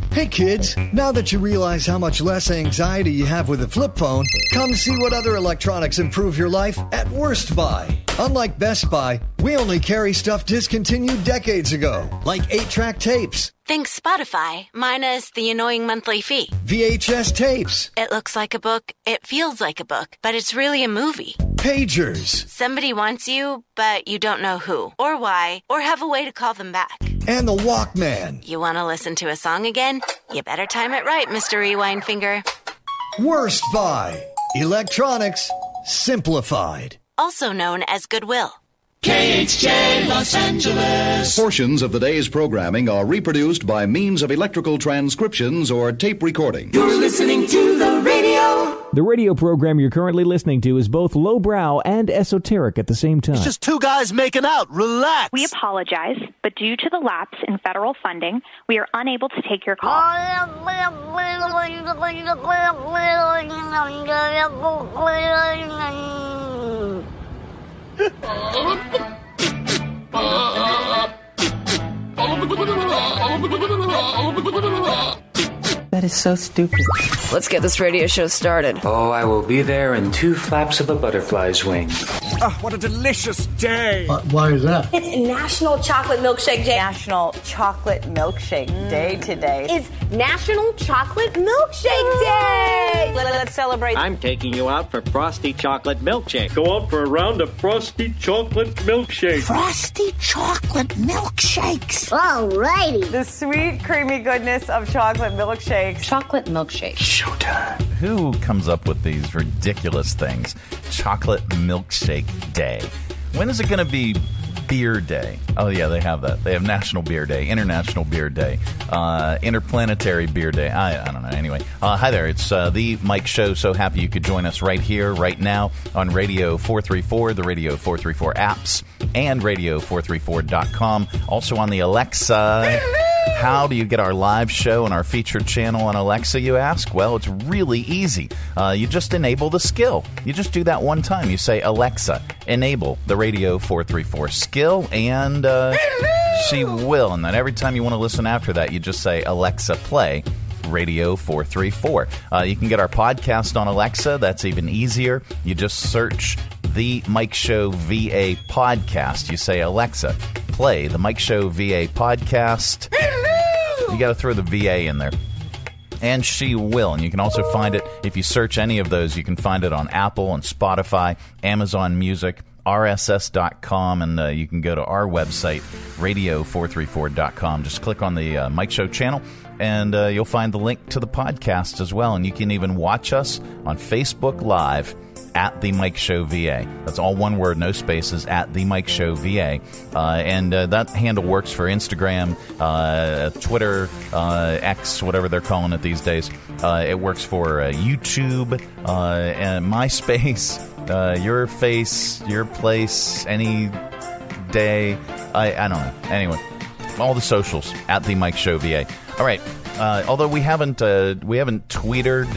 Hey kids, now that you realize how much less anxiety you have with a flip phone, come see what other electronics improve your life at Worst Buy. Unlike Best Buy, we only carry stuff discontinued decades ago, like 8-track tapes. Think Spotify, minus the annoying monthly fee. VHS tapes. It looks like a book, it feels like a book, but it's really a movie. Pagers. Somebody wants you, but you don't know who, or why, or have a way to call them back. And the Walkman. You want to listen to a song again? You better time it right, Mr. Rewind Finger. Worst Buy. Electronics simplified. Also known as Goodwill. KHJ Los Angeles. Portions of the day's programming are reproduced by means of electrical transcriptions or tape recording. You're listening to the radio. The radio program you're currently listening to is both lowbrow and esoteric at the same time. It's just two guys making out. Relax. We apologize, but due to the lapse in federal funding, we are unable to take your call. That is so stupid. Let's get this radio show started. Oh, I will be there in 2 flaps of a butterfly's wing. Oh, what a delicious day. Why is that? It's National Chocolate Milkshake Day. National Chocolate Milkshake Day today. It's National Chocolate Milkshake Day. Let's celebrate. I'm taking you out for Frosty Chocolate Milkshake. Go out for a round of Frosty Chocolate Milkshake. Frosty Chocolate Milkshakes. Alrighty. The sweet, creamy goodness of chocolate milkshakes. Chocolate milkshake. Showtime. Who comes up with these ridiculous things? Chocolate Milkshake Day. When is it going to be Beer Day? Oh, yeah, they have that. They have National Beer Day, International Beer Day, Interplanetary Beer Day. I don't know. Anyway, hi there. It's The Mike Show. So happy you could join us right here, right now on Radio 434, the Radio 434 apps, and Radio434.com. Also on the Alexa. How do you get our live show and our featured channel on Alexa, you ask? Well, it's really easy. You just enable the skill. You just do that one time. You say, Alexa, enable the Radio 434 skill, and she will. And then every time you want to listen after that, you just say, Alexa, play Radio 434. You can get our podcast on Alexa. That's even easier. You just search The Mike Show VA Podcast. You say, Alexa, play The Mike Show VA Podcast. You got to throw the VA in there. And she will. And you can also find it, if you search any of those, you can find it on Apple and Spotify, Amazon Music, RSS.com, and you can go to our website, radio434.com. Just click on the Mike Show channel, and you'll find the link to the podcast as well. And you can even watch us on Facebook Live at The Mike Show VA. That's all one word, no spaces, at The Mike Show VA. And that handle works for Instagram, Twitter, X, whatever they're calling it these days. It works for YouTube, and MySpace, your face, your place, any day. I don't know. Anyway, all the socials at The Mike Show VA. All right. Although we haven't tweeted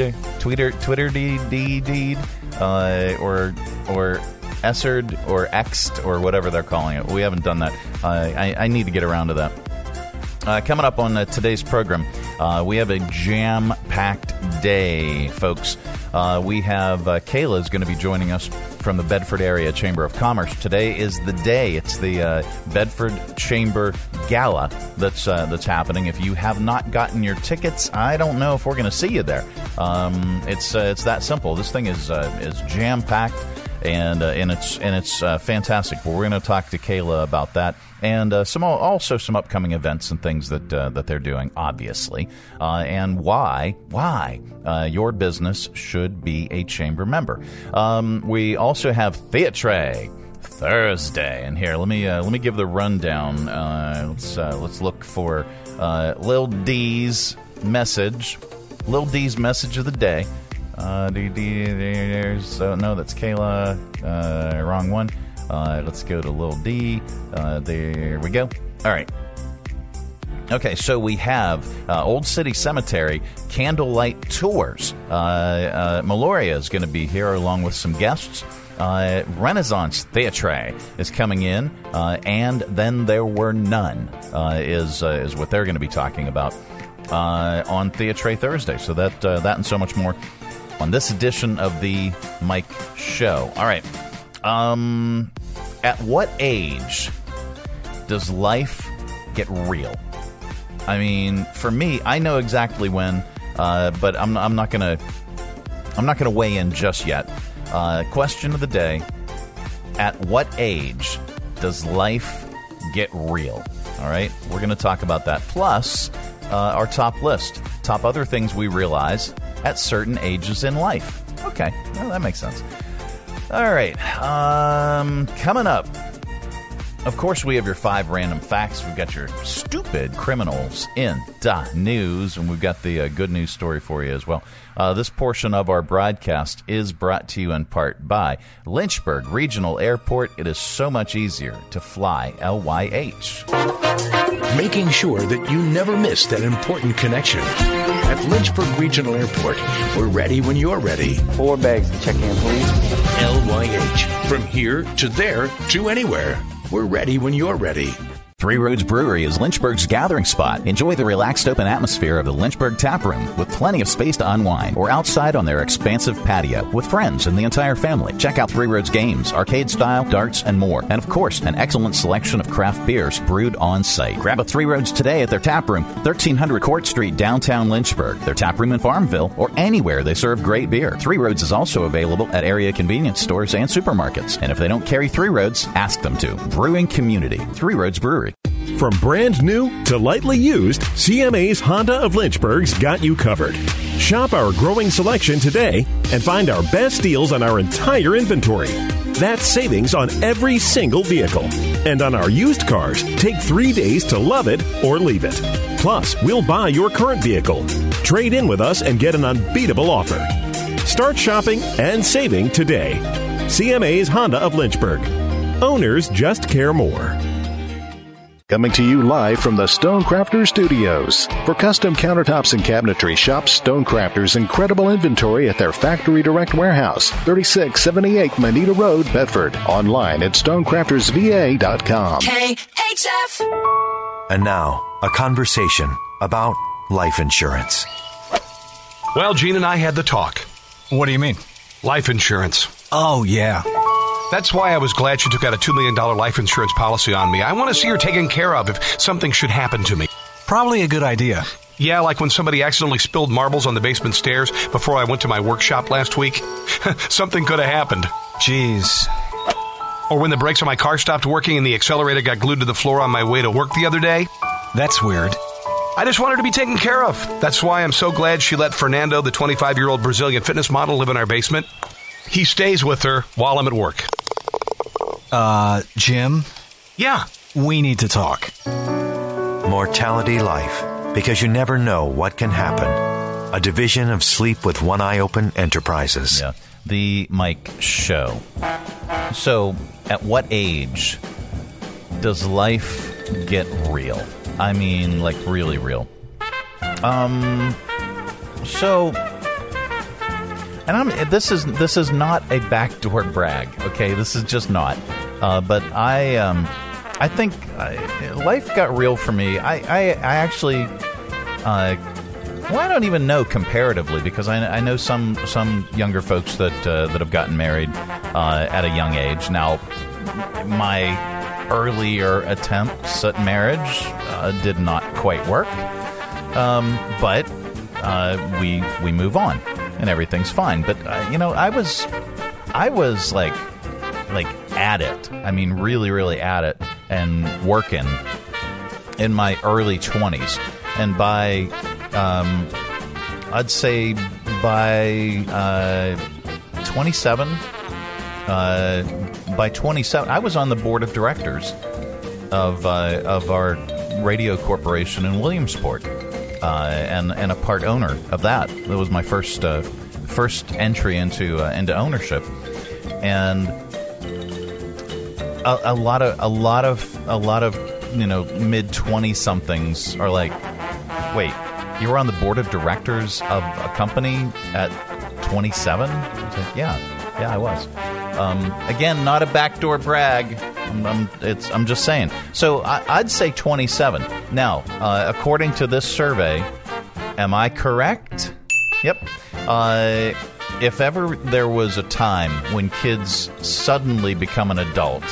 or essered or xed or whatever they're calling it. We haven't done that. I need to get around to that. Coming up on today's program, we have a jam-packed day, folks. We have Kayla is going to be joining us from the Bedford Area Chamber of Commerce. Today is the day. It's the Bedford Chamber Gala that's happening. If you have not gotten your tickets, I don't know if we're going to see you there. It's that simple. This thing is jam-packed. And it's fantastic. Well, we're going to talk to Kayla about that, and some upcoming events and things that they're doing, obviously, and why your business should be a chamber member. We also have Theatre Thursday, and here let me give the rundown. Let's look for Lil D's message. Lil D's message of the day. No, that's Kayla. Wrong one. Let's go to Lil D. There we go. All right. Okay, so we have Old City Cemetery candlelight tours. Meloria is going to be here along with some guests. Renaissance Theatre is coming in, and Then There Were None is what they're going to be talking about. on Theatre Thursday. So that and so much more on this edition of the Mike Show. All right. At what age does life get real? I mean, for me, I know exactly when, but I'm not gonna weigh in just yet. Question of the day: at what age does life get real? All right, we're going to talk about that. Plus, our top list, top other things we realize at certain ages in life. Okay, well, that makes sense. All right, coming up. Of course, we have your 5 random facts. We've got your stupid criminals in the news, and we've got the good news story for you as well. This portion of our broadcast is brought to you in part by Lynchburg Regional Airport. It is so much easier to fly LYH. Making sure that you never miss that important connection. At Lynchburg Regional Airport, we're ready when you're ready. 4 bags to check in, please. LYH. From here to there to anywhere. We're ready when you're ready. Three Roads Brewery is Lynchburg's gathering spot. Enjoy the relaxed open atmosphere of the Lynchburg Tap Room with plenty of space to unwind, or outside on their expansive patio with friends and the entire family. Check out Three Roads games, arcade style, darts, and more. And of course, an excellent selection of craft beers brewed on site. Grab a Three Roads today at their tap room, 1300 Court Street, downtown Lynchburg, their tap room in Farmville, or anywhere they serve great beer. Three Roads is also available at area convenience stores and supermarkets. And if they don't carry Three Roads, ask them to. Brewing community, Three Roads Brewery. From brand new to lightly used, CMA's Honda of Lynchburg's got you covered. Shop our growing selection today and find our best deals on our entire inventory. That's savings on every single vehicle. And on our used cars, take 3 days to love it or leave it. Plus, we'll buy your current vehicle. Trade in with us and get an unbeatable offer. Start shopping and saving today. CMA's Honda of Lynchburg. Owners just care more. Coming to you live from the Stonecrafters Studios. For custom countertops and cabinetry, shop Stonecrafters' incredible inventory at their Factory Direct Warehouse, 3678 Manita Road, Bedford. Online at stonecraftersva.com. KHF! And now, a conversation about life insurance. Well, Gene and I had the talk. What do you mean? Life insurance. Oh, yeah. That's why I was glad she took out a $2 million life insurance policy on me. I want to see her taken care of if something should happen to me. Probably a good idea. Yeah, like when somebody accidentally spilled marbles on the basement stairs before I went to my workshop last week. Something could have happened. Jeez. Or when the brakes on my car stopped working and the accelerator got glued to the floor on my way to work the other day. That's weird. I just want her to be taken care of. That's why I'm so glad she let Fernando, the 25-year-old Brazilian fitness model, live in our basement. He stays with her while I'm at work. Jim? Yeah? We need to talk. Mortality Life, because you never know what can happen. A division of Sleep with One Eye Open Enterprises. Yeah, the Mike Show. So, at what age does life get real? I mean, like, really real. And this is not a backdoor brag, okay? This is just not. But I think life got real for me. I actually, I don't even know comparatively, because I know some younger folks that have gotten married at a young age. Now, my earlier attempts at marriage did not quite work, but we move on. And everything's fine. But, I was like at it. I mean, really, really at it and working in my early 20s. And by, I'd say by 27, I was on the board of directors of our radio corporation in Williamsport. And a part owner of that. That was my first entry into ownership, and a lot of mid-20 somethings are like, wait, you were on the board of directors of a company at 27? Like, yeah, I was. Again, not a backdoor brag. I'm just saying. So I'd say 27. Now, according to this survey, Am I correct? Yep. If ever there was a time when kids suddenly become an adult,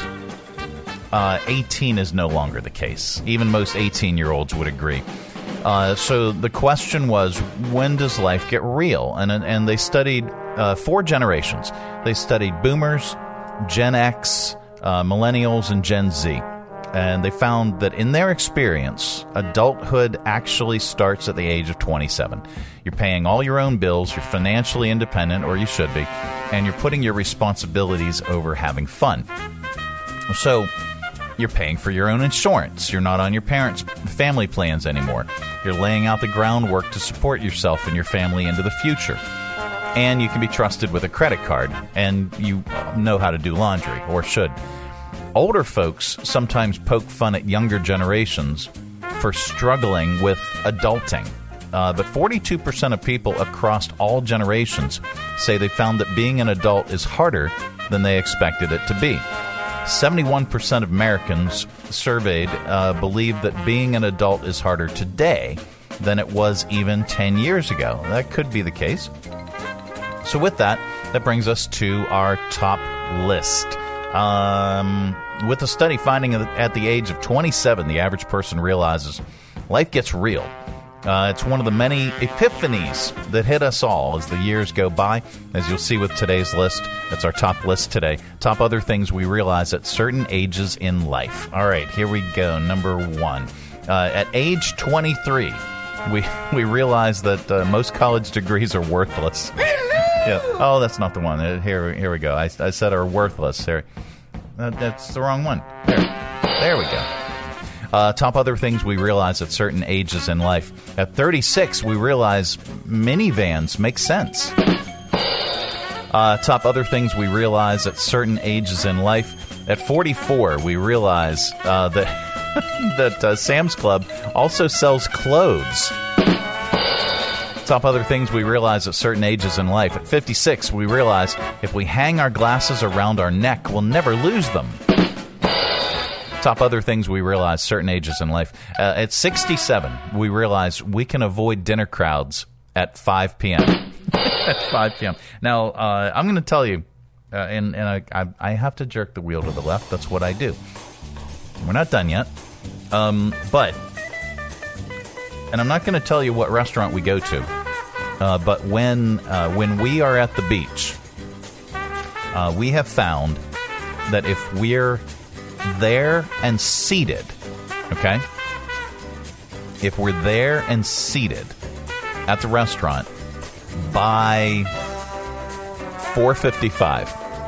18 is no longer the case. Even most 18-year-olds would agree. So the question was, when does life get real? And they studied 4 generations. They studied boomers, Gen X, millennials, and Gen Z. And they found that in their experience, adulthood actually starts at the age of 27. You're paying all your own bills, you're financially independent, or you should be, and you're putting your responsibilities over having fun. So you're paying for your own insurance. You're not on your parents' family plans anymore. You're laying out the groundwork to support yourself and your family into the future. And you can be trusted with a credit card, and you know how to do laundry, or should. Older folks sometimes poke fun at younger generations for struggling with adulting. But 42% of people across all generations say they found that being an adult is harder than they expected it to be. 71% of Americans surveyed believe that being an adult is harder today than it was even 10 years ago. That could be the case. So with that brings us to our top list. With a study finding that at the age of 27, the average person realizes life gets real. It's one of the many epiphanies that hit us all as the years go by. As you'll see with today's list, that's our top list today. Top other things we realize at certain ages in life. All right, here we go. Number 1. At age 23, we realize that most college degrees are worthless. Yeah. Oh, that's not the one. Here we go. I said are worthless. That's the wrong one. There we go. Top other things we realize at certain ages in life. At 36, we realize minivans make sense. Top other things we realize at certain ages in life. At 44, we realize that Sam's Club also sells clothes. Top other things we realize at certain ages in life. At 56, we realize if we hang our glasses around our neck, we'll never lose them. Top other things we realize certain ages in life. At 67, we realize we can avoid dinner crowds at 5 p.m. At 5 p.m. Now, I'm going to tell you, and I have to jerk the wheel to the left. That's what I do. We're not done yet. But, and I'm not going to tell you what restaurant we go to. But when we are at the beach, we have found that if we're there and seated, okay? If we're there and seated at the restaurant by 4:55,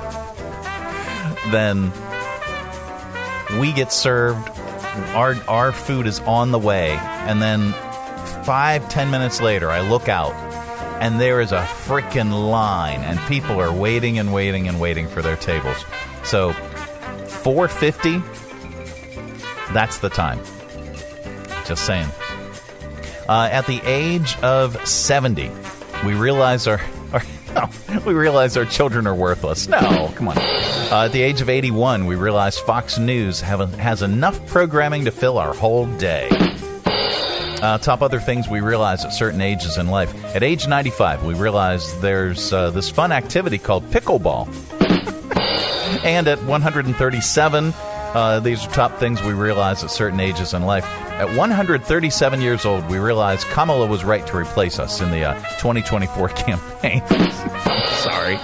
then we get served, our food is on the way, and then 5-10 minutes later, I look out, and there is a frickin' line, and people are waiting and waiting and waiting for their tables. So 4:50, that's the time. Just saying. At the age of 70, we realize our children are worthless. No, come on. At the age of 81, we realize Fox News has enough programming to fill our whole day. Top other things we realize at certain ages in life. At age 95, we realize there's this fun activity called pickleball. And at 137, these are top things we realize at certain ages in life. At 137 years old, we realize Kamala was right to replace us in the 2024 campaign. I'm sorry.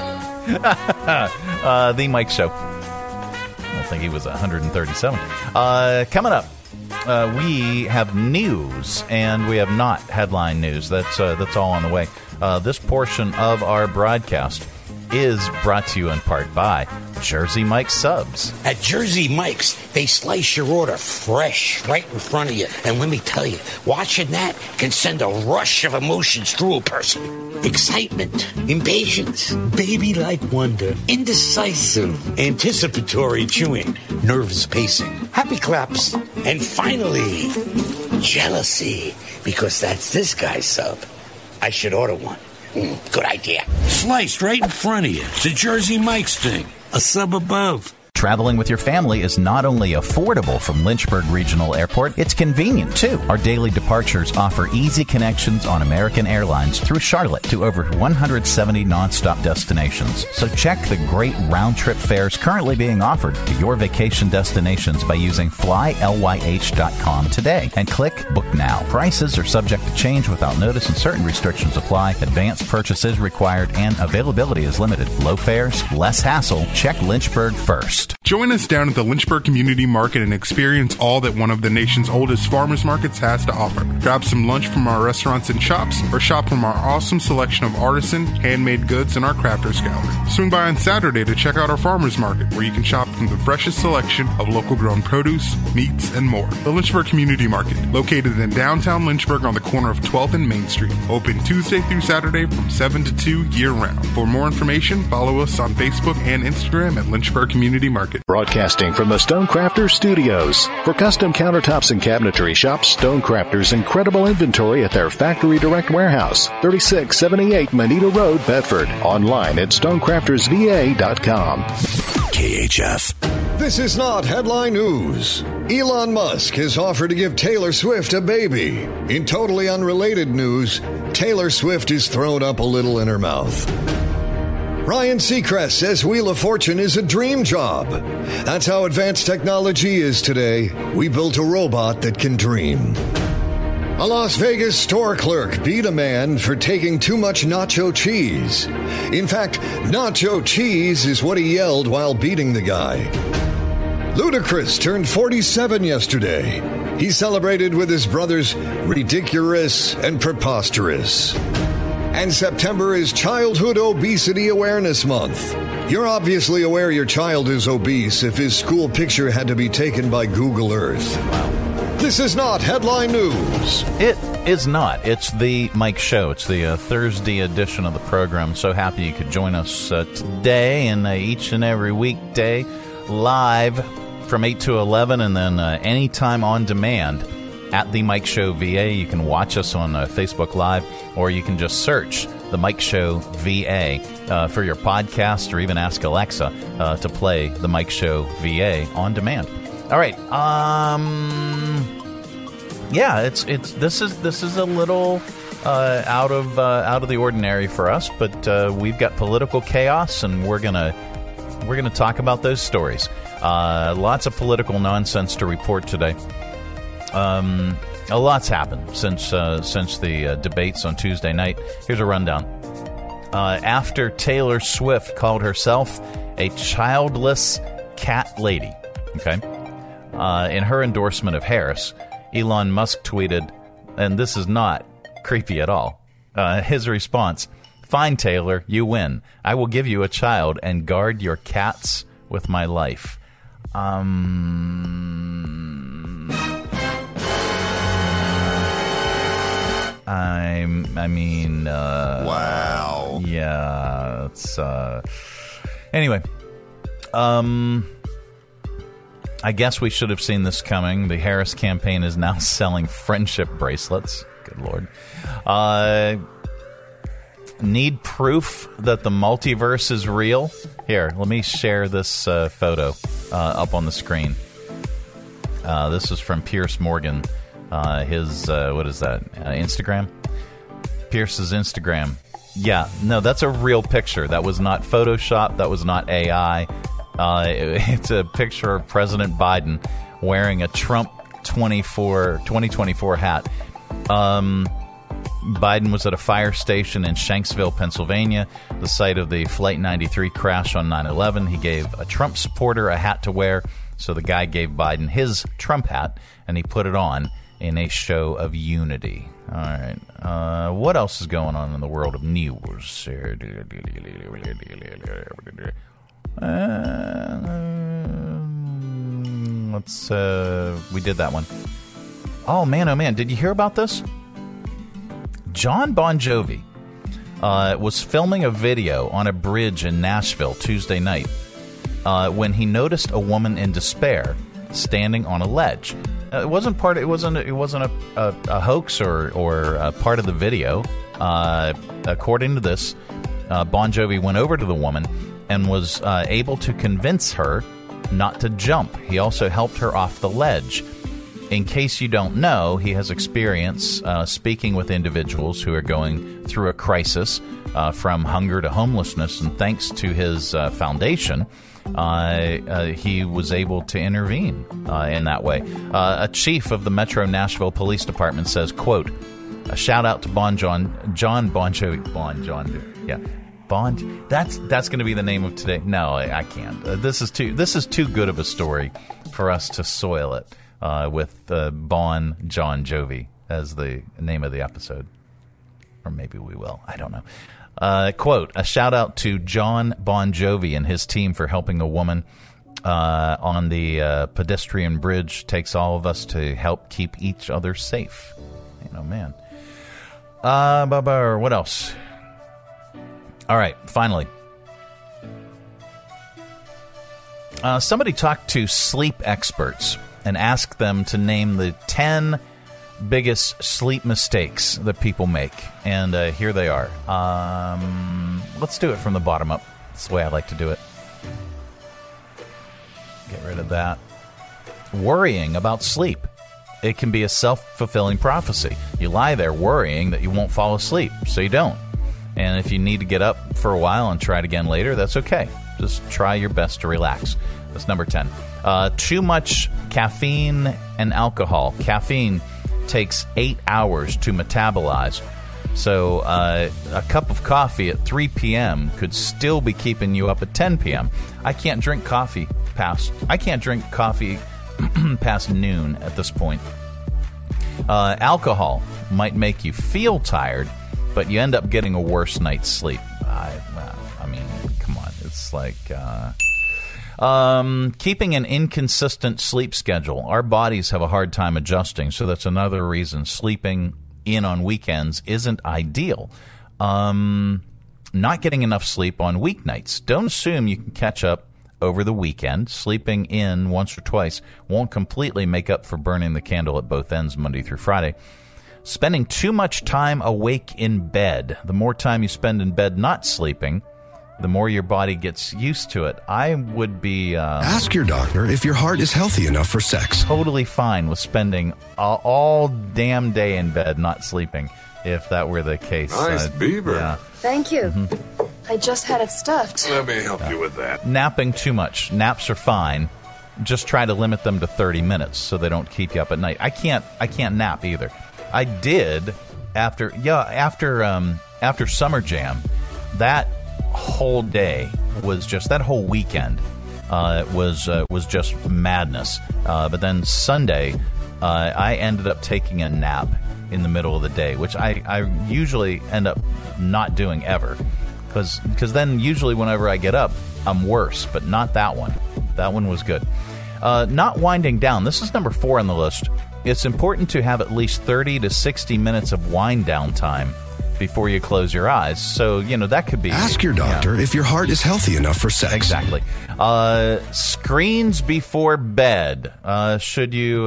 The Mike Show. I don't think he was 137. Coming up, we have news, and we have not headline news. That's all on the way. This portion of our broadcast is brought to you in part by Jersey Mike's Subs. At Jersey Mike's, they slice your order fresh right in front of you. And let me tell you, watching that can send a rush of emotions through a person. Excitement, impatience, baby-like wonder, indecisive, anticipatory chewing, nervous pacing, happy claps, and finally, jealousy, because that's this guy's sub. I should order one. Good idea. Sliced right in front of you. It's a Jersey Mike's thing. A sub above. Traveling with your family is not only affordable from Lynchburg Regional Airport, it's convenient too. Our daily departures offer easy connections on American Airlines through Charlotte to over 170 nonstop destinations. So check the great round-trip fares currently being offered to your vacation destinations by using flylyh.com today and click Book Now. Prices are subject to change without notice and certain restrictions apply. Advanced purchase is required and availability is limited. Low fares, less hassle. Check Lynchburg first. Join us down at the Lynchburg Community Market and experience all that one of the nation's oldest farmers markets has to offer. Grab some lunch from our restaurants and shops or shop from our awesome selection of artisan, handmade goods in our crafters gallery. Swing by on Saturday to check out our farmers market where you can shop from the freshest selection of local grown produce, meats, and more. The Lynchburg Community Market, located in downtown Lynchburg on the corner of 12th and Main Street. Open Tuesday through Saturday from 7 to 2 year-round. For more information, follow us on Facebook and Instagram at Lynchburg Community Market. Broadcasting from the Stonecrafters Studios. For custom countertops and cabinetry, shop Stonecrafters' incredible inventory at their Factory Direct Warehouse, 3678 Moneta Road, Bedford. Online at stonecraftersva.com. KHF. This is not headline news. Elon Musk has offered to give Taylor Swift a baby. In totally unrelated news, Taylor Swift is thrown up a little in her mouth. Ryan Seacrest says Wheel of Fortune is a dream job. That's how advanced technology is today. We built a robot that can dream. A Las Vegas store clerk beat a man for taking too much nacho cheese. In fact, nacho cheese is what he yelled while beating the guy. Ludacris turned 47 yesterday. He celebrated with his brothers Ridiculous and Preposterous. And September is Childhood Obesity Awareness Month. You're obviously aware your child is obese if his school picture had to be taken by Google Earth. This is not headline news. It is not. It's the Mike Show. It's the Thursday edition of the program. So happy you could join us today and each and every weekday live from 8 to 11 and then anytime on demand at The Mike Show VA. You can watch us on Facebook Live, or you can just search The Mike Show VA for your podcast, or even ask Alexa to play The Mike Show VA on demand. All right. Yeah, this is a little out of the ordinary for us, but we've got political chaos, and we're gonna talk about those stories. Lots of political nonsense to report today. A lot's happened since the debates on Tuesday night. Here's a rundown. After Taylor Swift called herself a childless cat lady, okay, in her endorsement of Harris, Elon Musk tweeted, and this is not creepy at all, his response: "Fine, Taylor, you win. I will give you a child and guard your cats with my life." Wow. Yeah, it's, anyway, I guess we should have seen this coming. The Harris campaign is now selling friendship bracelets. Good Lord. Need proof that the multiverse is real? Here, let me share this photo up on the screen. This is from Piers Morgan. His, what is that, Instagram? Pierce's Instagram. Yeah, no, that's a real picture. That was not Photoshop. That was not AI. It's a picture of President Biden wearing a Trump 2024 hat. Biden was at a fire station in Shanksville, Pennsylvania, the site of the Flight 93 crash on 9/11. He gave a Trump supporter a hat to wear, so the guy gave Biden his Trump hat, and he put it on in a show of unity. All right. What else is going on in the world of news? We did that one. Oh, man, did you hear about this? John Bon Jovi was filming a video on a bridge in Nashville Tuesday night when he noticed a woman in despair standing on a ledge. It wasn't a hoax or a part of the video. According to this, Bon Jovi went over to the woman and was able to convince her not to jump. He also helped her off the ledge. In case you don't know, he has experience speaking with individuals who are going through a crisis from hunger to homelessness, and thanks to his foundation, he was able to intervene in that way. A chief of the Metro Nashville Police Department says, quote, a shout out to John Bon Jovi. Yeah. Bond. That's going to be the name of today. No, I can't. This is too good of a story for us to soil it with John Jovi as the name of the episode. Or maybe we will. I don't know. Quote, a shout out to John Bon Jovi and his team for helping a woman on the pedestrian bridge. Takes all of us to help keep each other safe. Man. What else? All right, finally. Somebody talked to sleep experts and asked them to name the 10 biggest sleep mistakes that people make. And here they are. Let's do it from the bottom up. That's the way I like to do it. Get rid of that. Worrying about sleep. It can be a self-fulfilling prophecy. You lie there worrying that you won't fall asleep, so you don't. And if you need to get up for a while and try it again later, that's okay. Just try your best to relax. That's number 10. Too much caffeine and alcohol. Caffeine takes 8 hours to metabolize. So a cup of coffee at 3 p.m. could still be keeping you up at 10 p.m. I can't drink coffee past noon at this point. Alcohol might make you feel tired, but you end up getting a worse night's sleep. I mean, come on. It's like keeping an inconsistent sleep schedule. Our bodies have a hard time adjusting, so that's another reason sleeping in on weekends isn't ideal. Not getting enough sleep on weeknights. Don't assume you can catch up over the weekend. Sleeping in once or twice won't completely make up for burning the candle at both ends Monday through Friday. Spending too much time awake in bed. The more time you spend in bed not sleeping, the more your body gets used to it. I would be... Ask your doctor if your heart is healthy enough for sex. Totally fine with spending all damn day in bed not sleeping, if that were the case. Nice beaver. Yeah. Thank you. Mm-hmm. I just had it stuffed. Let me help you with that. Napping too much. Naps are fine. Just try to limit them to 30 minutes so they don't keep you up at night. I can't nap either. I did after Summer Jam. That whole day was just, that whole weekend was just madness. But then Sunday, I ended up taking a nap in the middle of the day, which I usually end up not doing ever. Because then usually whenever I get up, I'm worse, but not that one. That one was good. Not winding down. This is number 4 on the list. It's important to have at least 30 to 60 minutes of wind down time before you close your eyes. So, that could be... Ask your doctor if your heart is healthy enough for sex. Exactly. Screens before bed. Should you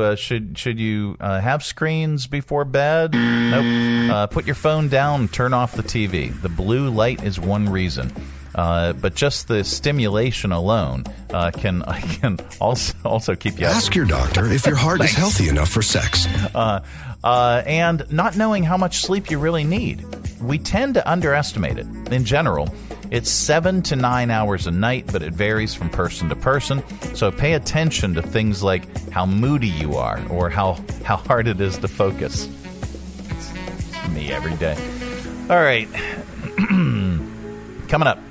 have screens before bed? Nope. Put your phone down and turn off the TV. The blue light is one reason. But just the stimulation alone can also keep you... Ask your doctor if your heart is healthy enough for sex. And not knowing how much sleep you really need. We tend to underestimate it. In general, it's 7 to 9 hours a night, but it varies from person to person. So pay attention to things like how moody you are or how hard it is to focus. It's me every day. All right. Coming up,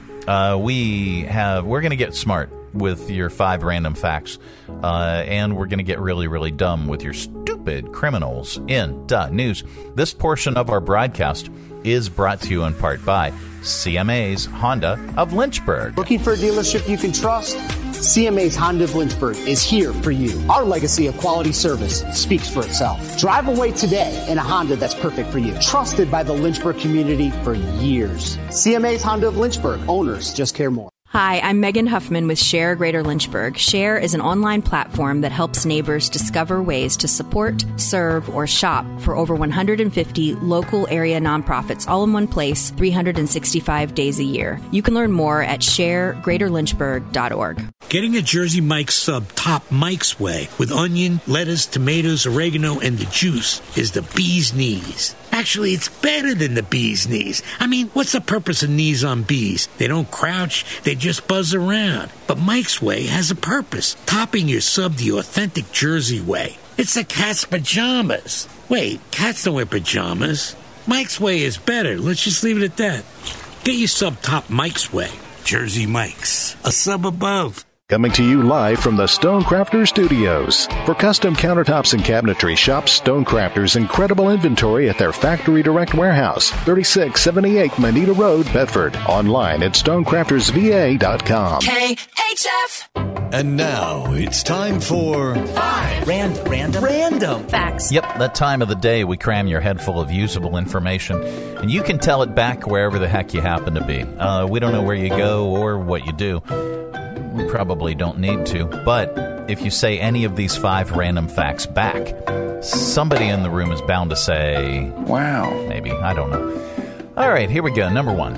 we're going to get smart with your 5 random facts, and we're going to get really, really dumb with your stupid criminals in news. This portion of our broadcast is brought to you in part by CMA's Honda of Lynchburg. Looking for a dealership you can trust? CMA's Honda of Lynchburg is here for you. Our legacy of quality service speaks for itself. Drive away today in a Honda that's perfect for you. Trusted by the Lynchburg community for years. CMA's Honda of Lynchburg. Owners just care more. Hi, I'm Megan Huffman with Share Greater Lynchburg. Share is an online platform that helps neighbors discover ways to support, serve, or shop for over 150 local area nonprofits all in one place, 365 days a year. You can learn more at sharegreaterlynchburg.org. Getting a Jersey Mike's sub top Mike's way with onion, lettuce, tomatoes, oregano, and the juice is the bee's knees. Actually, it's better than the bee's knees. I mean, what's the purpose of knees on bees? They don't crouch, they just buzz around. But Mike's Way has a purpose, topping your sub the authentic Jersey way. It's the cat's pajamas. Wait, cats don't wear pajamas. Mike's Way is better. Let's just leave it at that. Get your sub top Mike's Way. Jersey Mike's, a sub above. Coming to you live from the Stonecrafters Studios. For custom countertops and cabinetry, shop Stonecrafters' incredible inventory at their Factory Direct Warehouse, 3678 Manita Road, Bedford. Online at stonecraftersva.com. KHF! And now it's time for 5 random facts. Yep, that time of the day we cram your head full of usable information, and you can tell it back wherever the heck you happen to be. We don't know where you go or what you do. We probably don't need to, but if you say any of these 5 random facts back, somebody in the room is bound to say, wow, maybe, I don't know. All right, here we go. Number 1.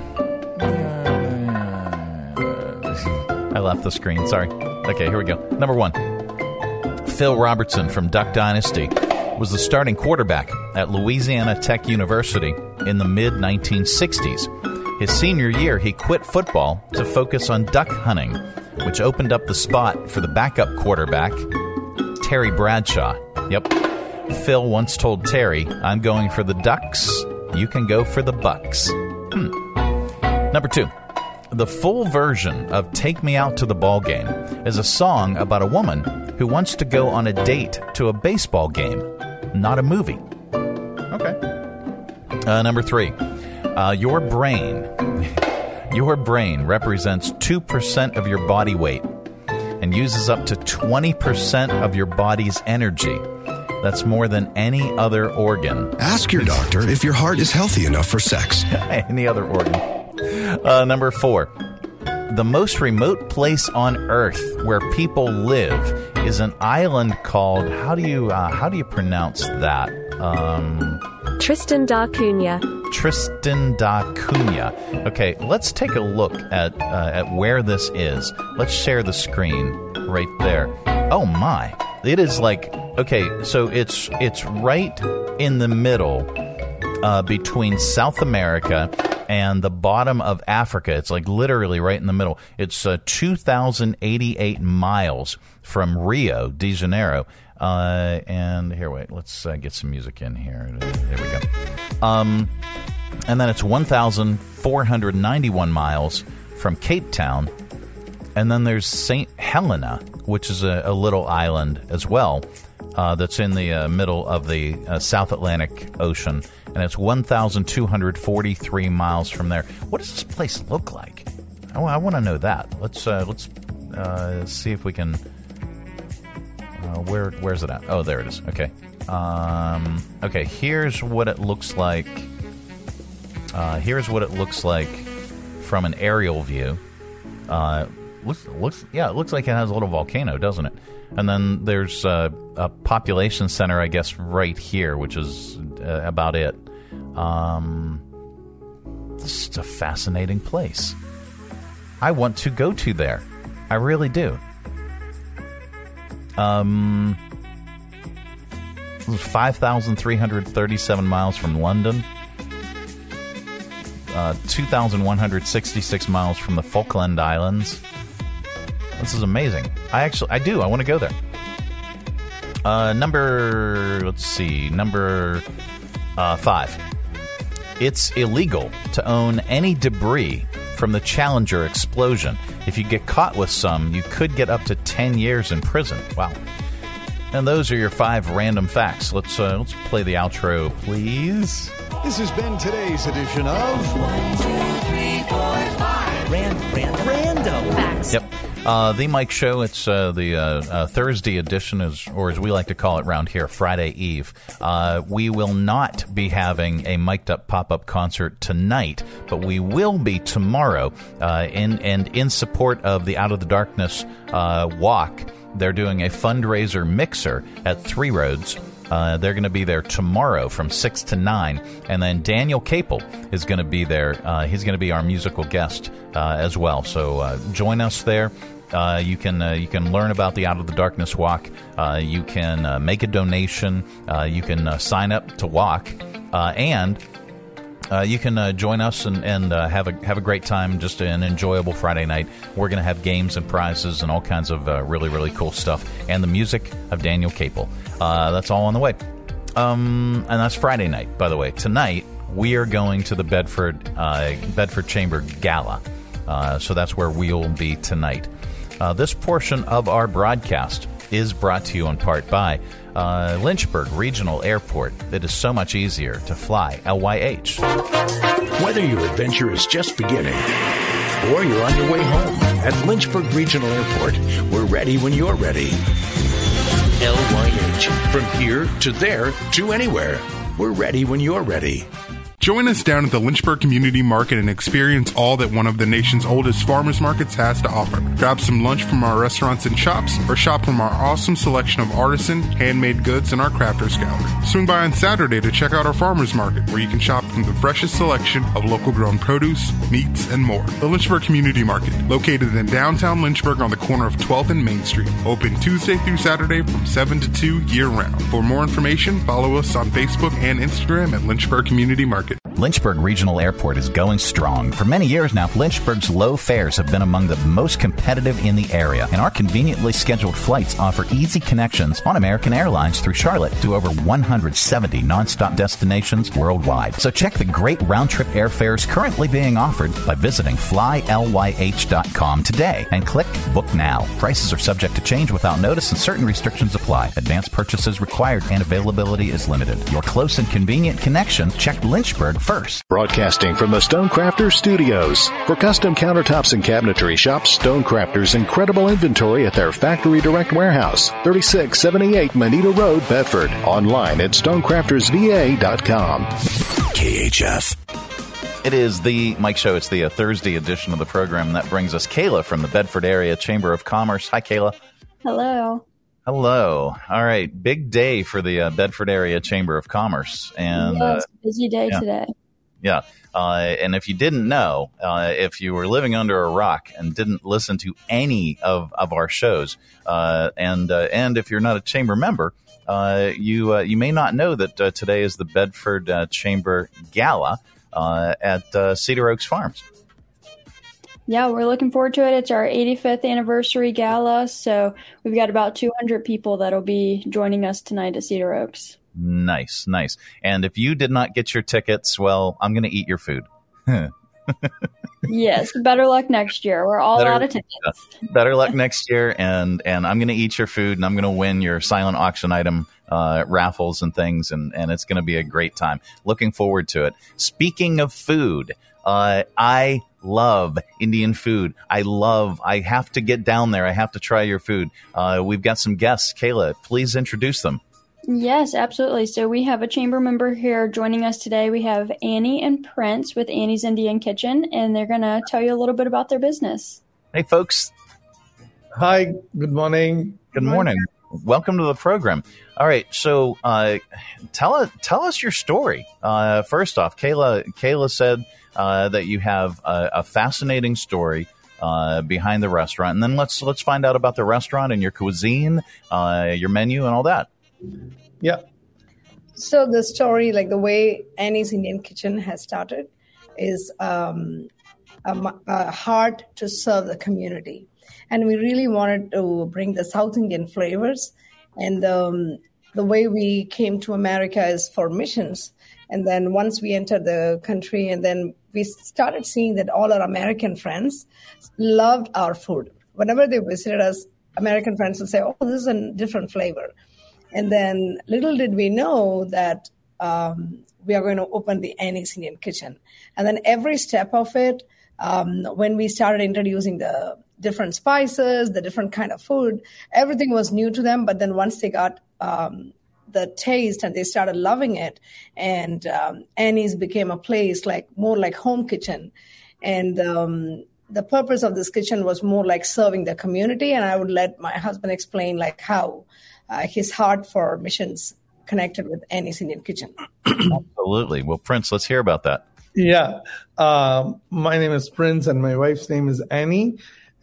I left the screen, sorry. Okay, here we go. Number 1. Phil Robertson from Duck Dynasty was the starting quarterback at Louisiana Tech University in the mid-1960s. His senior year, he quit football to focus on duck hunting, which opened up the spot for the backup quarterback, Terry Bradshaw. Yep. Phil once told Terry, I'm going for the Ducks. You can go for the Bucks. Number 2. The full version of Take Me Out to the Ball Game is a song about a woman who wants to go on a date to a baseball game, not a movie. Okay. Number 3. Your brain represents 2% of your body weight and uses up to 20% of your body's energy. That's more than any other organ. Ask your doctor if your heart is healthy enough for sex. Any other organ. Number 4. The most remote place on Earth where people live is an island called, how do you pronounce that? Tristan da Cunha. Tristan da Cunha. Okay, let's take a look at where this is. Let's share the screen right there. Oh my. It is like, okay, so it's right in the middle between South America and the bottom of Africa. It's like literally right in the middle. It's 2,088 miles from Rio de Janeiro. And here, wait, let's get some music in here. There we go. And then it's 1,491 miles from Cape Town. And then there's St. Helena, which is a little island as well, that's in the middle of the South Atlantic Ocean. And it's 1,243 miles from there. What does this place look like? I want to know that. Let's see if we can... where's it at? Oh, there it is. Okay. Okay, here's what it looks like. Here's what it looks like from an aerial view. It looks like it has a little volcano, doesn't it? And then there's a population center, I guess, right here, which is about it. This is a fascinating place. I want to go to there. I really do. It was 5,337 miles from London. 2,166 miles from the Falkland Islands. This is amazing. I want to go there. Number 5. It's illegal to own any debris from the Challenger explosion. If you get caught with some, you could get up to 10 years in prison. Wow. And those are your 5 random facts. Let's play the outro, please. This has been today's edition of 1, 2, 3, 4, 5 random facts. Yep. The Mike Show. It's the Thursday edition, or as we like to call it around here, Friday Eve. We will not be having a mic'd up pop-up concert tonight, but we will be tomorrow. In support of the Out of the Darkness walk, they're doing a fundraiser mixer at Three Roads. They're going to be there tomorrow from 6 to 9. And then Daniel Capel is going to be there. He's going to be our musical guest as well. So join us there. You can learn about the Out of the Darkness Walk. You can make a donation. You can sign up to walk, and you can join us and have a great time. Just an enjoyable Friday night. We're going to have games and prizes and all kinds of really, really cool stuff. And the music of Daniel Capel. That's all on the way. And that's Friday night, by the way. Tonight, we are going to the Bedford Chamber Gala. So that's where we'll be tonight. This portion of our broadcast is brought to you in part by Lynchburg Regional Airport. It is so much easier to fly LYH. Whether your adventure is just beginning or you're on your way home, at Lynchburg Regional Airport, we're ready when you're ready. LYH. From here to there to anywhere. We're ready when you're ready. Join us down at the Lynchburg Community Market and experience all that one of the nation's oldest farmers markets has to offer. Grab some lunch from our restaurants and shops, or shop from our awesome selection of artisan, handmade goods in our crafters gallery. Swing by on Saturday to check out our farmers market, where you can shop from the freshest selection of local grown produce, meats, and more. The Lynchburg Community Market, located in downtown Lynchburg on the corner of 12th and Main Street. Open Tuesday through Saturday from 7 to 2 year-round. For more information, follow us on Facebook and Instagram at Lynchburg Community Market. Lynchburg Regional Airport is going strong. For many years now, Lynchburg's low fares have been among the most competitive in the area, and our conveniently scheduled flights offer easy connections on American Airlines through Charlotte to over 170 nonstop destinations worldwide. So check the great round-trip airfares currently being offered by visiting flylyh.com today and click Book Now. Prices are subject to change without notice, and certain restrictions apply. Advanced purchases required, and availability is limited. Your close and convenient connection, check Lynchburg first. Broadcasting from the Stonecrafters Studios. For custom countertops and cabinetry, shop Stonecrafters' incredible inventory at their Factory Direct Warehouse, 3678 Moneta Road, Bedford. Online at stonecraftersva.com. KHF. It is the Mike Show. It's the Thursday edition of the program. That brings us Kayla from the Bedford Area Chamber of Commerce. Hi, Kayla. Hello. Hello. All right. Big day for the Bedford Area Chamber of Commerce. And yes, busy day today. Yeah. And if you didn't know, if you were living under a rock and didn't listen to any of our shows, and if you're not a chamber member, you may not know that today is the Bedford Chamber Gala at Cedar Oaks Farms. Yeah, we're looking forward to it. It's our 85th anniversary gala, so we've got about 200 people that'll be joining us tonight at Cedar Oaks. Nice, nice. And if you did not get your tickets, well, I'm going to eat your food. Yes, better luck next year. We're all out of tickets. Better luck next year, and I'm going to eat your food, and I'm going to win your silent auction item raffles and things, and it's going to be a great time. Looking forward to it. Speaking of food, I love Indian food. I have to get down there. I have to try your food. We've got some guests. Kayla, please introduce them. Yes, absolutely. So we have a chamber member here joining us today. We have Annie and Prince with Annie's Indian Kitchen, and they're going to tell you a little bit about their business. Hey, folks. Hi. Good morning. Good morning. Welcome to the program. All right. So tell us your story. First off, Kayla said that you have a fascinating story behind the restaurant. And then let's find out about the restaurant and your cuisine, your menu, and all that. Yeah. So the story, like the way Annie's Indian Kitchen has started, is a heart to serve the community. And we really wanted to bring the South Indian flavors. And the way we came to America is for missions. And then once we entered the country, and then we started seeing that all our American friends loved our food. Whenever they visited us, American friends would say, oh, this is a different flavor. And then little did we know that we are going to open the Annie's Indian Kitchen. And then every step of it, when we started introducing the different spices, the different kind of food, everything was new to them. But then once they got the taste and they started loving it, and Annie's became a place more like home kitchen. And the purpose of this kitchen was more like serving the community. And I would let my husband explain how his heart for missions connected with Annie's Indian Kitchen. Absolutely. Well, Prince, let's hear about that. Yeah. My name is Prince and my wife's name is Annie.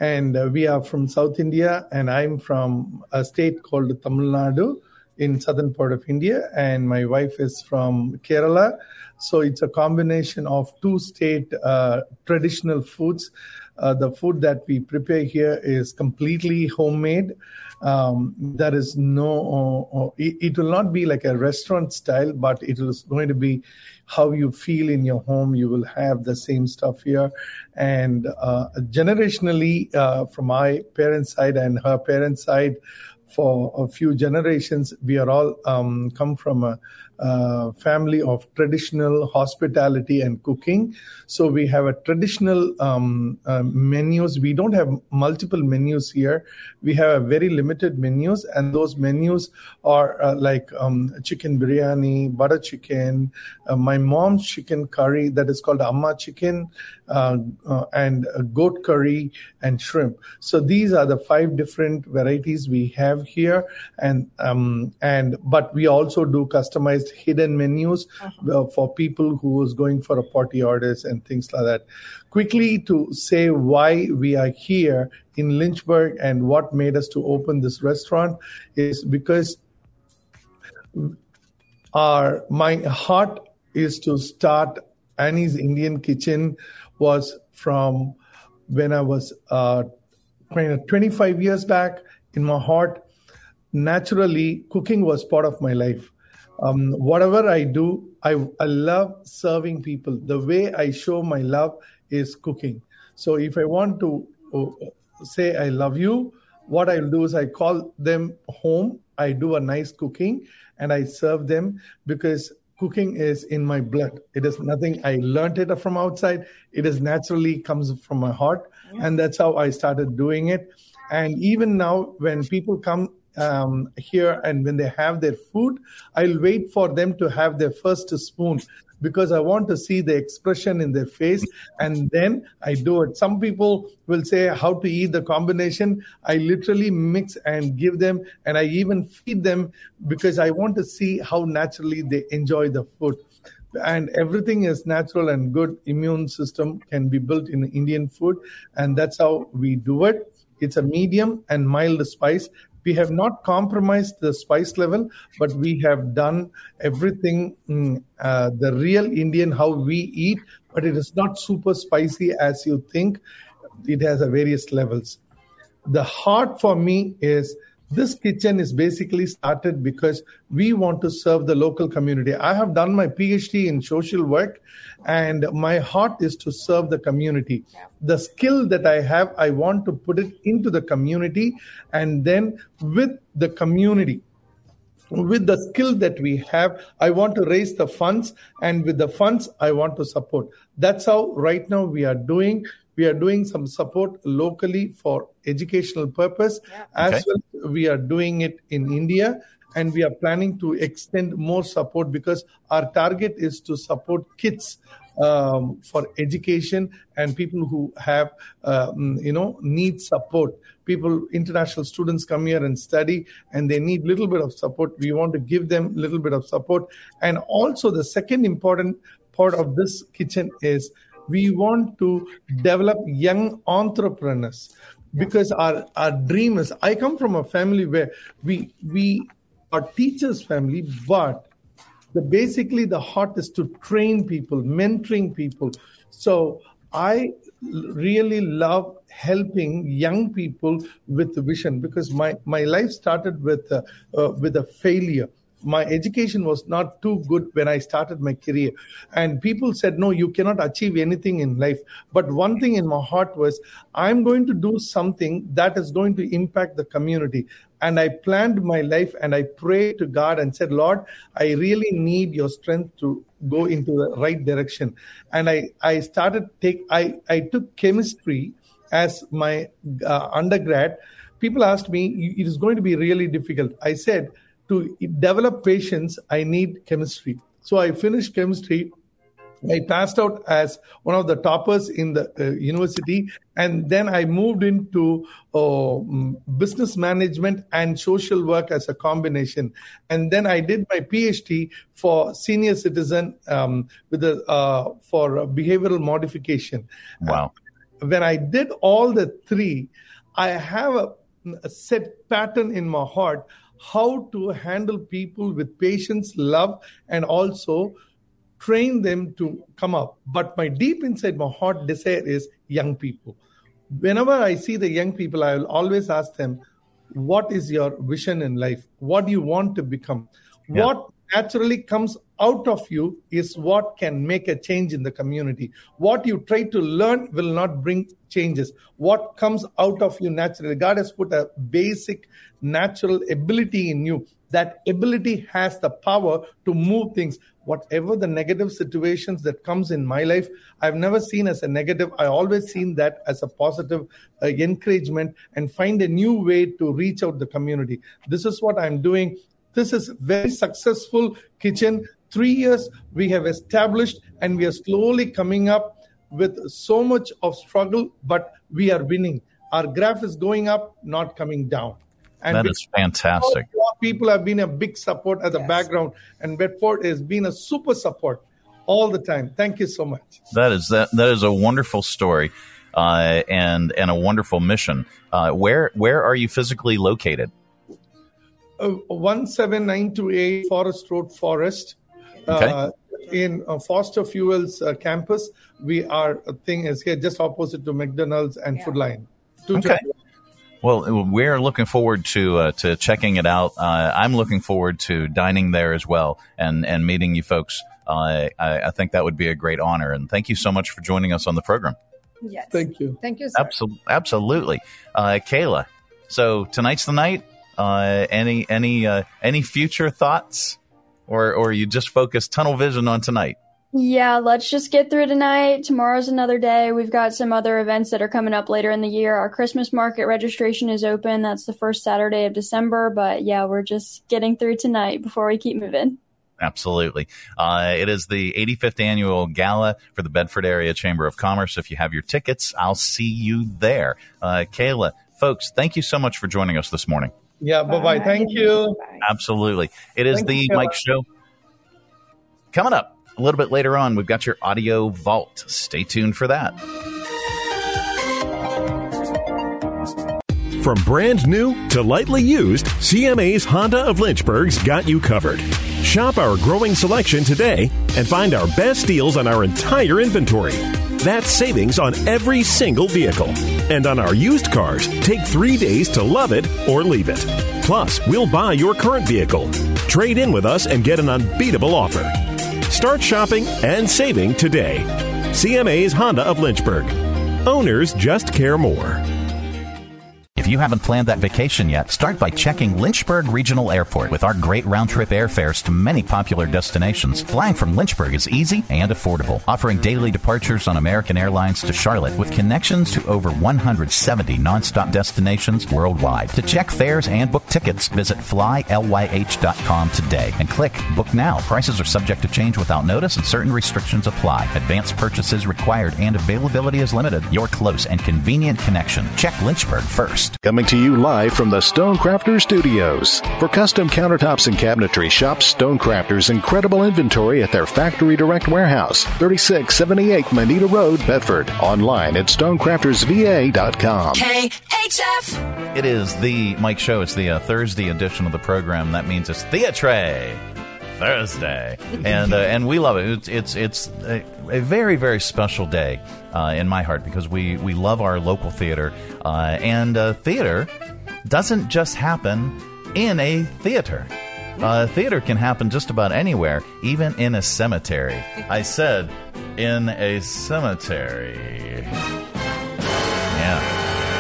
And we are from South India, and I'm from a state called Tamil Nadu in southern part of India, and my wife is from Kerala. So it's a combination of two state traditional foods. The food that we prepare here is completely homemade. There is no, it will not be like a restaurant style, but it is going to be how you feel in your home. You will have the same stuff here. And generationally, from my parents' side and her parents' side, for a few generations, we are all come from a family of traditional hospitality and cooking. So we have a traditional menus. We don't have multiple menus here. We have a very limited menus, and those menus are like chicken biryani, butter chicken, my mom's chicken curry that is called amma chicken, and goat curry and shrimp. So these are the 5 different varieties we have here, but we also do customized hidden menus for people who is going for a party orders and things like that. Quickly to say why we are here in Lynchburg and what made us to open this restaurant is because my heart is to start Annie's Indian Kitchen was from when I was 25 years back. In my heart, naturally, cooking was part of my life. Whatever I do, I love serving people. The way I show my love is cooking. So if I want to say I love you, what I'll do is I call them home. I do a nice cooking and I serve them because cooking is in my blood. It is nothing I learned it from outside. It is naturally comes from my heart. And that's how I started doing it. And even now, when people come here and when they have their food, I'll wait for them to have their first spoon because I want to see the expression in their face, and then I do it. Some people will say how to eat the combination. I literally mix and give them, and I even feed them because I want to see how naturally they enjoy the food. And everything is natural, and good immune system can be built in Indian food, and that's how we do it. It's a medium and mild spice. We have not compromised the spice level, but we have done everything the real Indian, how we eat, but it is not super spicy as you think. It has a various levels. The heart for me is this kitchen is basically started because we want to serve the local community. I have done my PhD in social work, and my heart is to serve the community. The skill that I have, I want to put it into the community, and then with the community, with the skill that we have, I want to raise the funds, and with the funds, I want to support. That's how right now we are doing. We are doing some support locally for educational purpose, as well we are doing it in India, and we are planning to extend more support because our target is to support kids for education and people who have, need support. People, international students come here and study and they need a little bit of support. We want to give them a little bit of support. And also the second important part of this kitchen is we want to develop young entrepreneurs because our dream is, I come from a family where we are teachers family, but basically the heart is to train people, mentoring people. So I really love helping young people with vision because my life started with a failure. My education was not too good when I started my career. And people said, no, you cannot achieve anything in life. But one thing in my heart was, I'm going to do something that is going to impact the community. And I planned my life and I prayed to God and said, Lord, I really need your strength to go into the right direction. And I took chemistry as my undergrad. People asked me, it is going to be really difficult. I said, to develop patience, I need chemistry. So I finished chemistry. I passed out as one of the toppers in the university. And then I moved into business management and social work as a combination. And then I did my PhD for senior citizen for behavioral modification. Wow. when I did all the three, I have a set pattern in my heart how to handle people with patience, love, and also train them to come up. But my deep inside my heart desire is young people. Whenever I see the young people, I will always ask them, what is your vision in life? What do you want to become? Yeah. What naturally comes out of you is what can make a change in the community. What you try to learn will not bring changes. What comes out of you naturally. God has put a basic natural ability in you. That ability has the power to move things. Whatever the negative situations that comes in my life, I've never seen as a negative. I always seen that as a positive encouragement and find a new way to reach out the community. This is what I'm doing. This is very successful kitchen. 3 years we have established, and we are slowly coming up with so much of struggle, but we are winning. Our graph is going up, not coming down. And that is fantastic. People have been a big support at the background, and Bedford has been a super support all the time. Thank you so much. That is a wonderful story, and a wonderful mission. Where are you physically located? 17928 Forest Road, Forest. Okay. In Foster Fuels campus. Our thing is here just opposite to McDonald's and Food Line. Okay. Well, we're looking forward to checking it out. I'm looking forward to dining there as well and meeting you folks. I think that would be a great honor. And thank you so much for joining us on the program. Yes. Thank you. Thank you, sir. Absolutely. Kayla, so tonight's the night. Any future thoughts, or you just focus tunnel vision on tonight? Yeah, let's just get through tonight. Tomorrow's another day. We've got some other events that are coming up later in the year. Our Christmas market registration is open. That's the first Saturday of December. But yeah, we're just getting through tonight before we keep moving. Absolutely. It is the 85th annual gala for the Bedford Area Chamber of Commerce. If you have your tickets, I'll see you there. Kayla, folks, thank you so much for joining us this morning. Yeah, bye-bye. Thank you. Absolutely. It is the Mike Show. Coming up a little bit later on, we've got your audio vault. Stay tuned for that. From brand new to lightly used, CMA's Honda of Lynchburg's got you covered. Shop our growing selection today and find our best deals on our entire inventory. That's savings on every single vehicle. And on our used cars, take 3 days to love it or leave it. Plus, we'll buy your current vehicle. Trade in with us and get an unbeatable offer. Start shopping and saving today. CMA's Honda of Lynchburg. Owners just care more. If you haven't planned that vacation yet, start by checking Lynchburg Regional Airport. With our great round-trip airfares to many popular destinations, flying from Lynchburg is easy and affordable, offering daily departures on American Airlines to Charlotte with connections to over 170 nonstop destinations worldwide. To check fares and book tickets, visit flylyh.com today and click Book Now. Prices are subject to change without notice and certain restrictions apply. Advanced purchases required and availability is limited. Your close and convenient connection. Check Lynchburg first. Coming to you live from the Stonecrafter Studios. For custom countertops and cabinetry, shop Stonecrafter's incredible inventory at their Factory Direct Warehouse, 3678 Manita Road, Bedford. Online at stonecraftersva.com. KHF! It is the Mike Show. It's the Thursday edition of the program. That means it's Theatre Thursday, and we love it. It's a very, very special day in my heart because we love our local theater, and theater doesn't just happen in a theater. Theater can happen just about anywhere, even in a cemetery. I said in a cemetery. Yeah.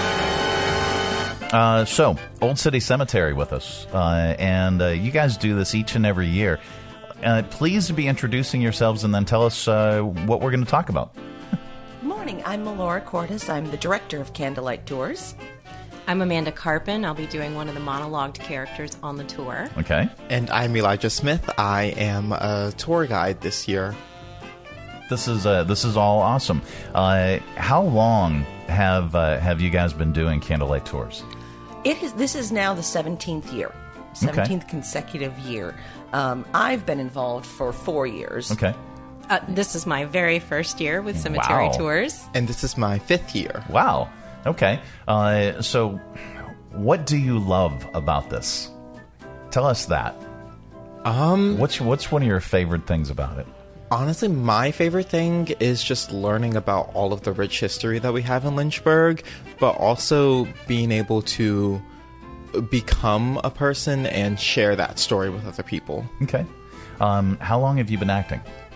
So, Old City Cemetery with us, and you guys do this each and every year. Please be introducing yourselves and then tell us what we're going to talk about. Good morning. I'm Melora Cordes. I'm the director of Candlelight Tours. I'm Amanda Carpin. I'll be doing one of the monologued characters on the tour. Okay. And I'm Elijah Smith. I am a tour guide this year. This is all awesome. How long have you guys been doing Candlelight Tours? This is now the 17th year, 17th consecutive year. I've been involved for 4 years. Okay. This is my very first year with Cemetery Tours. And this is my 5th year. Wow. Okay. So what do you love about this? Tell us that. What's one of your favorite things about it? Honestly, my favorite thing is just learning about all of the rich history that we have in Lynchburg, but also being able to become a person and share that story with other people. Okay. How long have you been acting?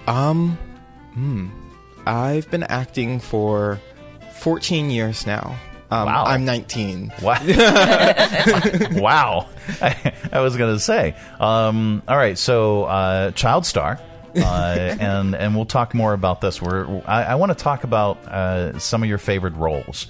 I've been acting for 14 years now. Wow. I'm 19. Wow. Wow. I was going to say. All right, so child star. And we'll talk more about this. I want to talk about some of your favorite roles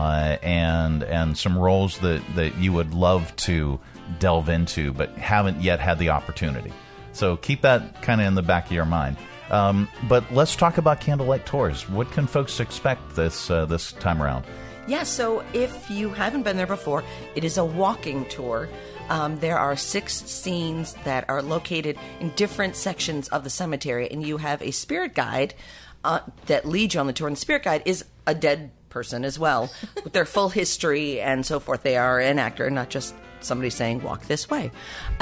and some roles that you would love to delve into but haven't yet had the opportunity. So keep that kind of in the back of your mind. But let's talk about Candlelight Tours. What can folks expect this time around? Yeah, so if you haven't been there before, it is a walking tour. There are 6 scenes that are located in different sections of the cemetery, and you have a spirit guide that leads you on the tour. And the spirit guide is a dead person as well, with their full history and so forth. They are an actor, not just somebody saying, walk this way.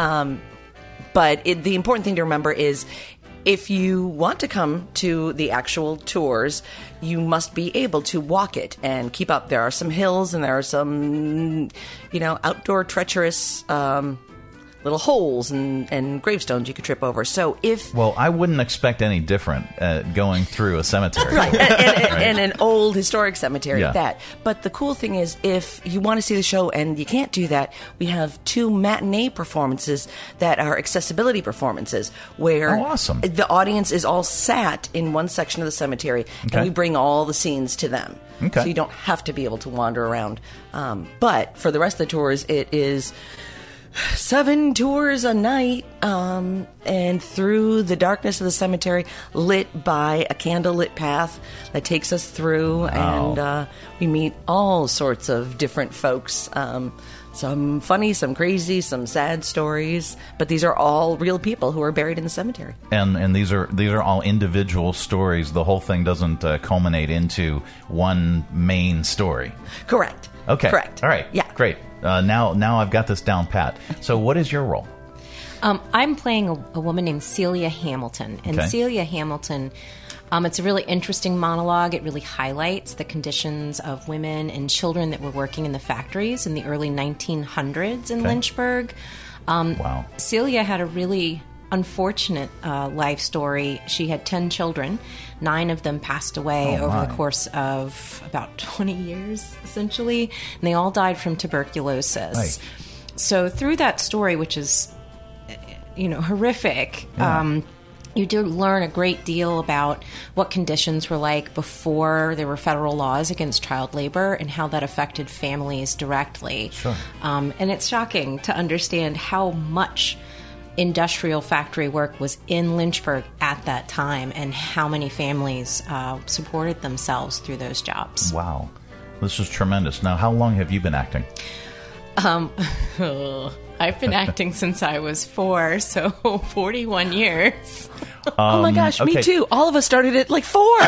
But the important thing to remember is, if you want to come to the actual tours, you must be able to walk it and keep up. There are some hills and there are some, outdoor treacherous little holes and gravestones you could trip over. So Well, I wouldn't expect any different going through a cemetery. Right, and an old historic cemetery Yeah. at that. But the cool thing is, if you want to see the show and you can't do that, we have 2 matinee performances that are accessibility performances, where awesome. The audience is all sat in one section of the cemetery, Okay. and we bring all the scenes to them. Okay. So you don't have to be able to wander around. But for the rest of the tours, it is 7 tours a night, and through the darkness of the cemetery, lit by a candlelit path that takes us through. Wow. And we meet all sorts of different folks. Some funny, some crazy, some sad stories, but these are all real people who are buried in the cemetery. And these are all individual stories. The whole thing doesn't culminate into one main story. Correct. Okay. Correct. All right. Yeah. Great. Now I've got this down pat. So what is your role? I'm playing a woman named Celia Hamilton. And Okay. Celia Hamilton, it's a really interesting monologue. It really highlights the conditions of women and children that were working in the factories in the early 1900s in Okay. Lynchburg. Wow. Celia had a really unfortunate life story. She had 10 children. 9 of them passed away over the course of about 20 years, essentially. And they all died from tuberculosis. Right. So through that story, which is, horrific, you do learn a great deal about what conditions were like before there were federal laws against child labor and how that affected families directly. Sure. And it's shocking to understand how much industrial factory work was in Lynchburg at that time and how many families supported themselves through those jobs. Wow. This is tremendous. Now, how long have you been acting? I've been acting since I was 4, so 41 years. Oh my gosh, me okay. too. All of us started at like 4.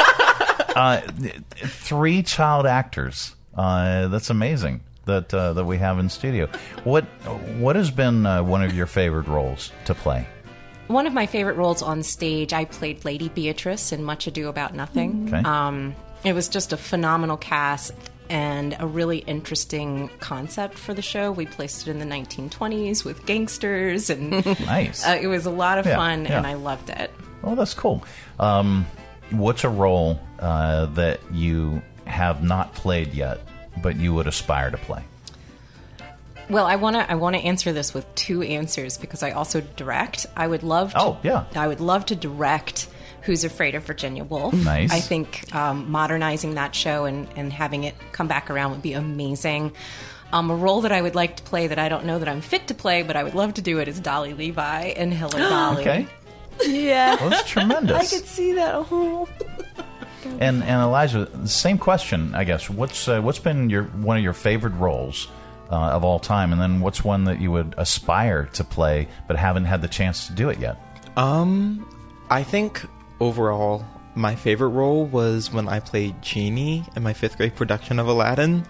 3 child actors. That's amazing that we have in studio. What has been one of your favorite roles to play? One of my favorite roles on stage, I played Lady Beatrice in Much Ado About Nothing. Okay. It was just a phenomenal cast and a really interesting concept for the show. We placed it in the 1920s with gangsters, and Nice. It was a lot of Yeah, fun, yeah. and I loved it. Oh, that's cool. What's a role that you have not played yet, but you would aspire to play? Well, I want to answer this with 2 answers because I also direct. I would love to direct Who's Afraid of Virginia Woolf. Nice. I think modernizing that show and having it come back around would be amazing. A role that I would like to play that I don't know that I'm fit to play, but I would love to do it, is Dolly Levi in Hello, Dolly. Okay. Yeah. Well, that's tremendous. I could see that. Oh. And Elijah, the same question, I guess. What's been one of your favorite roles of all time, and then what's one that you would aspire to play but haven't had the chance to do it yet? I think overall, my favorite role was when I played Genie in my 5th grade production of Aladdin.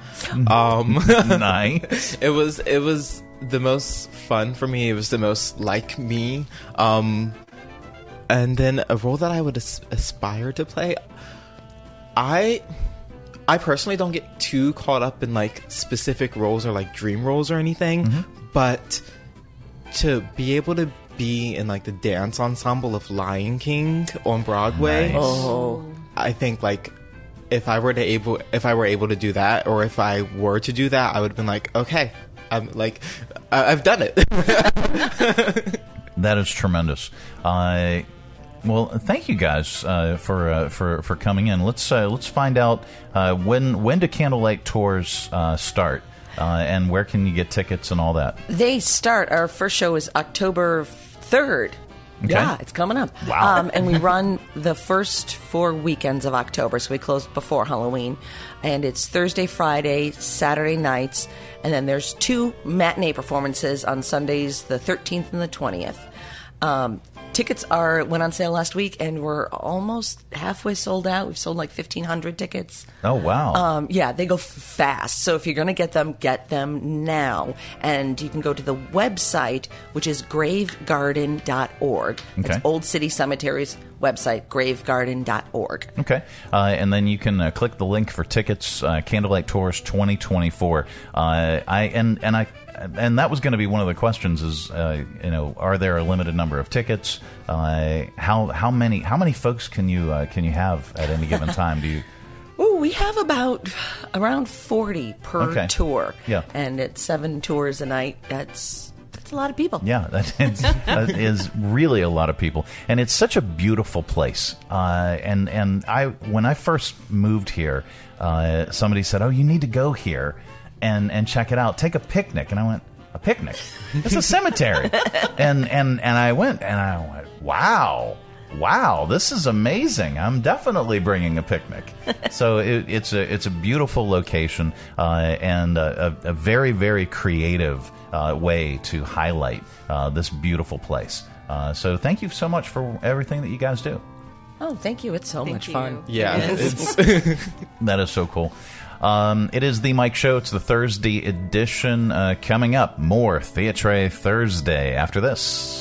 Nice. It was the most fun for me. It was the most like me. And then a role that I would aspire to play, I personally don't get too caught up in like specific roles or like dream roles or anything, but to be able to be in like the dance ensemble of Lion King on Broadway. Nice. Oh, I think like if I were able to do that, or if I were to do that, I would have been like, okay, I've done it. That is tremendous. Well, thank you guys for coming in. Let's find out when do Candlelight Tours start, and where can you get tickets and all that? They start. Our first show is October 3rd. Okay. Yeah, it's coming up. Wow. And we run the first 4 weekends of October, so we close before Halloween. And it's Thursday, Friday, Saturday nights, and then there's 2 matinee performances on Sundays, the 13th and the 20th. Tickets went on sale last week, and we're almost halfway sold out. We've sold like 1,500 tickets. Oh, wow. Yeah, they go fast. So if you're going to get them now. And you can go to the website, which is gravegarden.org. Okay. It's Old City Cemetery's website, gravegarden.org. Okay. And then you can click the link for tickets, Candlelight Tours 2024. And that was going to be one of the questions is, are there a limited number of tickets? How many folks can you have at any given time? Do you? Ooh, we have around 40 per tour. Yeah. And it's 7 tours a night. That's a lot of people. Yeah, that is really a lot of people, and it's such a beautiful place. And when I first moved here, somebody said, "Oh, you need to go here and check it out. Take a picnic." And I went, "A picnic? It's a cemetery." and I went, wow, this is amazing. I'm definitely bringing a picnic. So it's a beautiful location, and a very, very creative way to highlight this beautiful place. So thank you so much for everything that you guys do. Oh, thank you. It's so much fun. Yeah. That is so cool. It is the Mike Show. It's the Thursday edition. Coming up, more Theatre Thursday after this.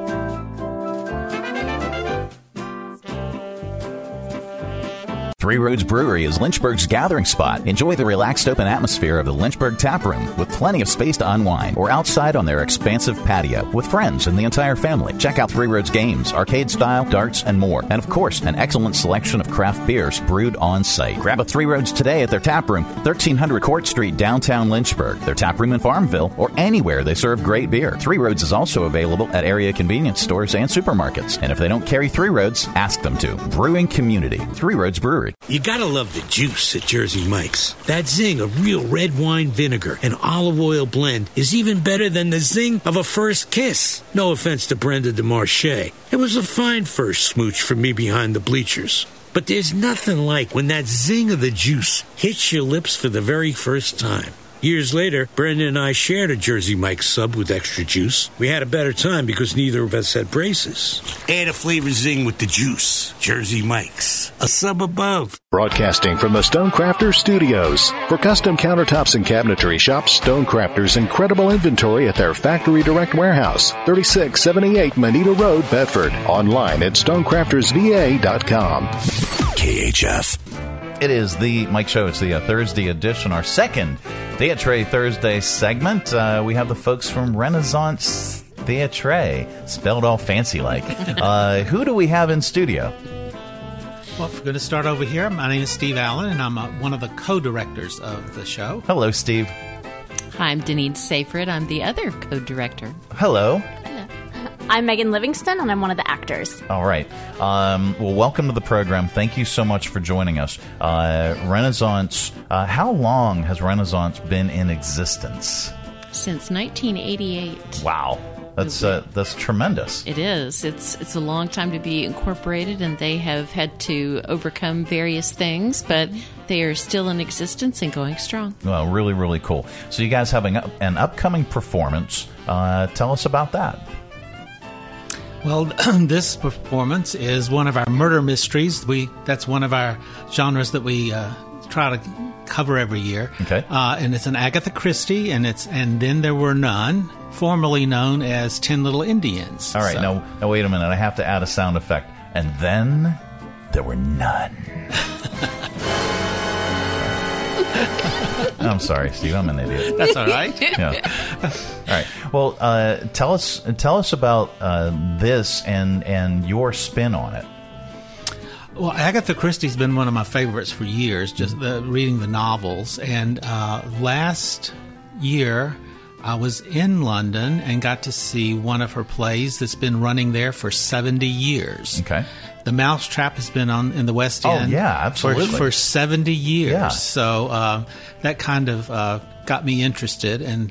Three Roads Brewery is Lynchburg's gathering spot. Enjoy the relaxed open atmosphere of the Lynchburg Tap Room with plenty of space to unwind, or outside on their expansive patio with friends and the entire family. Check out Three Roads games, arcade style, darts, and more. And of course, an excellent selection of craft beers brewed on site. Grab a Three Roads today at their tap room, 1300 Court Street, downtown Lynchburg. Their tap room in Farmville, or anywhere they serve great beer. Three Roads is also available at area convenience stores and supermarkets. And if they don't carry Three Roads, ask them to. Brewing community, Three Roads Brewery. You gotta love the juice at Jersey Mike's. That zing of real red wine vinegar and olive oil blend is even better than the zing of a first kiss. No offense to Brenda DeMarche. It was a fine first smooch for me behind the bleachers. But there's nothing like when that zing of the juice hits your lips for the very first time. Years later, Brenda and I shared a Jersey Mike's sub with extra juice. We had a better time because neither of us had braces. Add a flavor zing with the juice. Jersey Mike's. A sub above. Broadcasting from the Stonecrafters Studios. For custom countertops and cabinetry, shop Stonecrafters' incredible inventory at their Factory Direct Warehouse, 3678 Moneta Road, Bedford. Online at stonecraftersva.com. KHF. It is the Mike Show. It's the Thursday edition, our second Theatre Thursday segment. We have the folks from Renaissance Theatre, spelled all fancy like. Who do we have in studio? Well, if we're going to start over here, my name is Steve Allen, and I'm one of the co-directors of the show. Hello, Steve. Hi, I'm Denise Seyfried. I'm the other co-director. Hello. I'm Megan Livingston, and I'm one of the actors. All right. Well, welcome to the program. Thank you so much for joining us. Renaissance, how long has Renaissance been in existence? Since 1988. Wow. That's tremendous. It is. It's a long time to be incorporated, and they have had to overcome various things, but they are still in existence and going strong. Well, really, really cool. So you guys have an upcoming performance. Tell us about that. Well, this performance is one of our murder mysteries. That's one of our genres that we try to cover every year. Okay. And it's an Agatha Christie, and Then There Were None, formerly known as 10 Little Indians. All right, now wait a minute. I have to add a sound effect. And then there were none. I'm sorry, Steve. I'm an idiot. That's all right. Yeah. All right. Well, tell us about this and your spin on it. Well, Agatha Christie's been one of my favorites for years, just reading the novels. And last year, I was in London and got to see one of her plays that's been running there for 70 years. Okay. The Mousetrap has been in the West End for 70 years. Yeah. So that kind of got me interested. And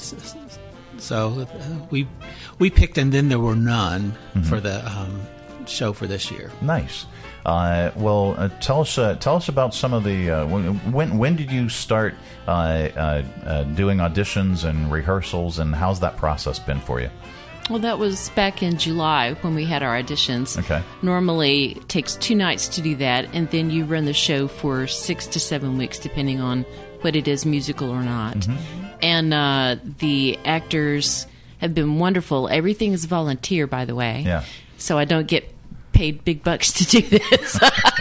so we picked And Then There Were None for the show for this year. Nice. Tell us about some of the when did you start doing auditions and rehearsals, and how's that process been for you? Well, that was back in July when we had our auditions. Okay. Normally, it takes 2 nights to do that, and then you run the show for 6 to 7 weeks, depending on what it is, musical or not. Mm-hmm. And the actors have been wonderful. Everything is volunteer, by the way. Yeah. So I don't get paid big bucks to do this.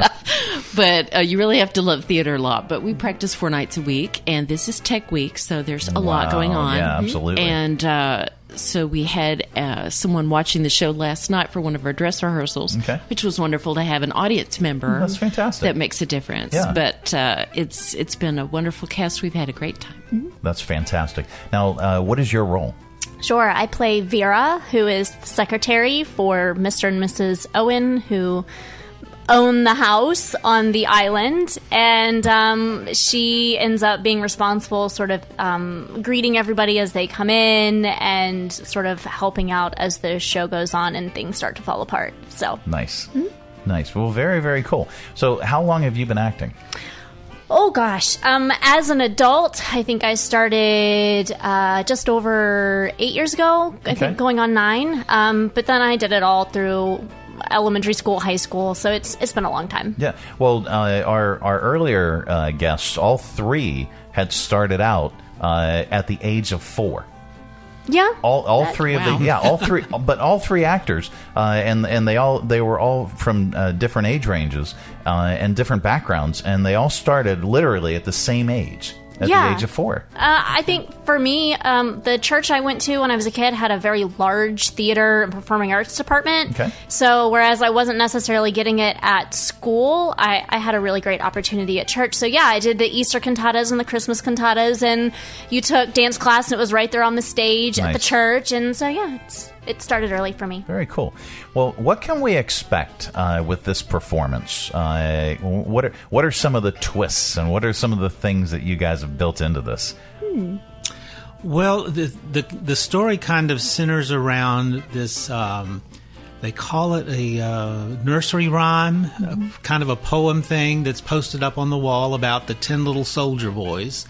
But you really have to love theater a lot. But we practice 4 nights a week, and this is Tech Week, so there's a lot going on. Yeah, absolutely. And so we had someone watching the show last night for one of our dress rehearsals, which was wonderful to have an audience member. That's fantastic. That makes a difference. Yeah. But it's been a wonderful cast. We've had a great time. That's fantastic. Now, what is your role? Sure. I play Vera, who is the secretary for Mr. and Mrs. Owen, who own the house on the island, and she ends up being responsible, sort of greeting everybody as they come in and sort of helping out as the show goes on and things start to fall apart. So nice. Nice. Well, very, very cool. So how long have you been acting? Oh, gosh. As an adult, I think I started just over 8 years ago, I think going on 9. But then I did it all through elementary school, high school, so it's been a long time. Yeah. Well, our earlier guests, all 3 had started out at the age of 4. Yeah. All 3 of them. Yeah, all 3, but all 3 actors, and they were all from different age ranges and different backgrounds, and they all started literally at the same age. At the age of 4. I think for me, the church I went to when I was a kid had a very large theater and performing arts department. Okay. So whereas I wasn't necessarily getting it at school, I had a really great opportunity at church. So yeah, I did the Easter cantatas and the Christmas cantatas, and you took dance class, and it was right there on the stage at the church. And so yeah, it started early for me. Very cool. Well, what can we expect with this performance? What are some of the twists, and what are some of the things that you guys have built into this? Well, the story kind of centers around this. They call it a nursery rhyme, kind of a poem thing that's posted up on the wall about the 10 little soldier boys,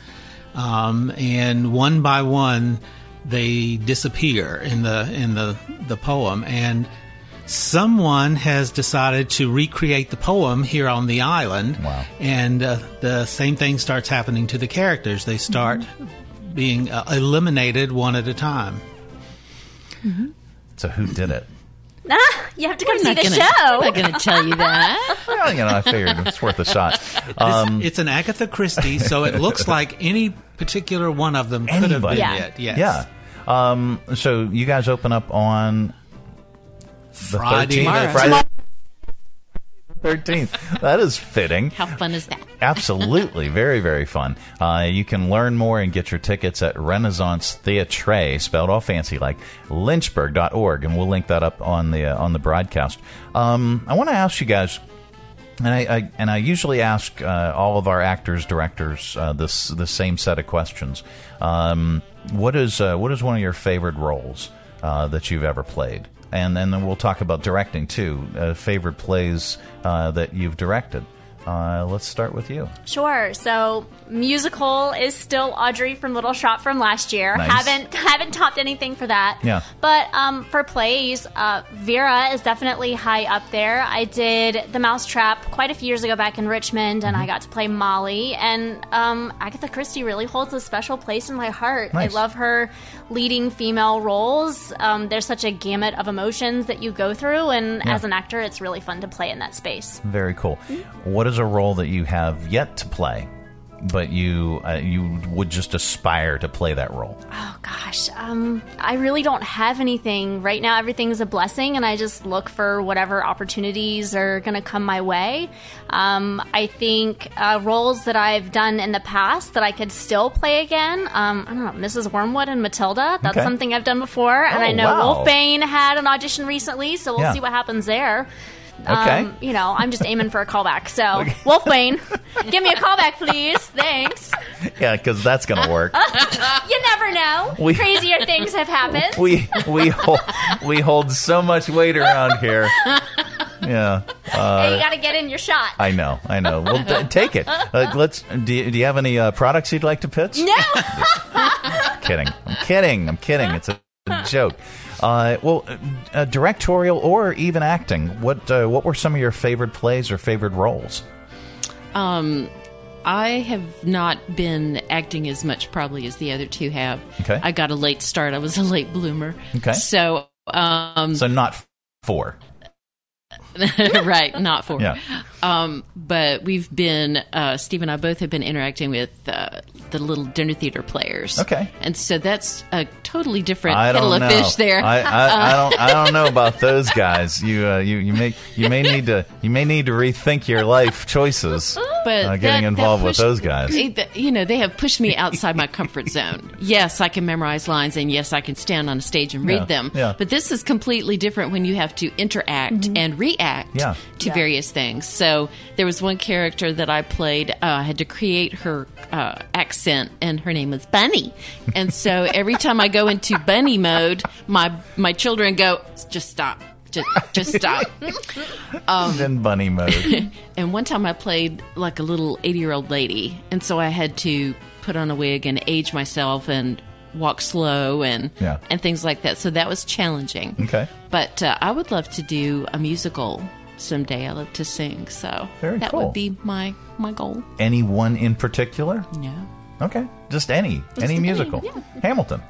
and one by one they disappear in the poem, and someone has decided to recreate the poem here on the island. Wow. And the same thing starts happening to the characters. They start being eliminated one at a time. So who did it? You have to come see the show. I'm not going to tell you that. Well, I figured it's worth a shot. It's an Agatha Christie, so it looks like any particular one of them could have been it. Yes. Yeah. So you guys open up on the Friday. 13th. That is fitting. How fun is that? Absolutely. Very, very fun. You can learn more and get your tickets at Renaissance Theatre, spelled all fancy like Lynchburg.org, and we'll link that up on the broadcast. I want to ask you guys, and I usually ask all of our actors, directors, the same set of questions. What is one of your favorite roles that you've ever played? And then we'll talk about directing too. Favorite plays that you've directed. let's start with you. Sure. So musical is still Audrey from Little Shop from last year. Nice. Haven't topped anything for that. Yeah. But for plays, Vera is definitely high up there. I did The Mousetrap quite a few years ago back in Richmond, and I got to play Molly. And Agatha Christie really holds a special place in my heart. Nice. I love her leading female roles. There's such a gamut of emotions that you go through, and as an actor, it's really fun to play in that space. Very cool. What is a role that you have yet to play, but you would just aspire to play that role? Oh, gosh. I really don't have anything. Right now, everything's a blessing, and I just look for whatever opportunities are going to come my way. I think roles that I've done in the past that I could still play again, I don't know, Mrs. Wormwood and Matilda. That's something I've done before. And I know Wolfbane had an audition recently, so we'll see what happens there. Okay. I'm just aiming for a callback. So, Wolfbane, give me a callback, please. Thanks. Yeah, because that's going to work. You never know. Crazier things have happened. We hold so much weight around here. Yeah. Hey, you got to get in your shot. I know. Well, take it. Do you have any products you'd like to pitch? No. I'm kidding. It's a joke. Directorial or even acting. What were some of your favorite plays or favorite roles? I have not been acting as much probably as the other two have. Okay. I got a late start. I was a late bloomer. Okay. So not 4. Right, not 4. Yeah. But we've been, Steve and I both have been interacting with the little dinner theater players. Okay. And so that's a totally different kettle of fish there. I don't know about those guys. You may need to rethink your life choices. But getting involved with those guys. They have pushed me outside my comfort zone. Yes, I can memorize lines, and yes, I can stand on a stage and read them. Yeah. But this is completely different when you have to interact and react to various things. So there was one character that I played. I had to create her accent, and her name was Bunny. And so every time I go into Bunny mode, my children go, just stop. Just stop. Then Bunny mode. And one time I played like a little 80-year-old lady, and so I had to put on a wig and age myself and walk slow and things like that. So that was challenging. Okay. But I would love to do a musical someday. I love to sing, so that would be my goal. Any one in particular? No. Okay. Just any musical. Yeah. Hamilton.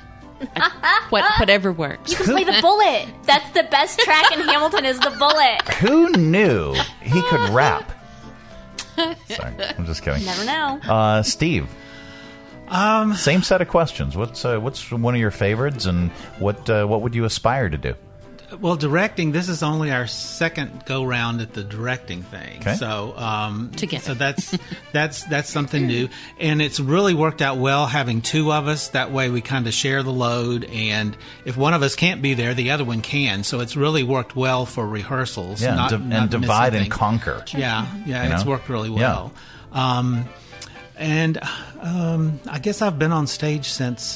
Whatever works. You can play the bullet. That's the best track in Hamilton is the bullet. Who knew he could rap? Sorry, I'm just kidding. Never know. Steve. Same set of questions. What's one of your favorites, and what would you aspire to do? Well, directing. This is only our second go round at the directing thing. Okay. So, together. So that's something new, and it's really worked out well having two of us. That way, we kind of share the load, and if one of us can't be there, the other one can. So it's really worked well for rehearsals. Yeah, not divide and conquer. Yeah, it's worked really well. Yeah. I guess I've been on stage since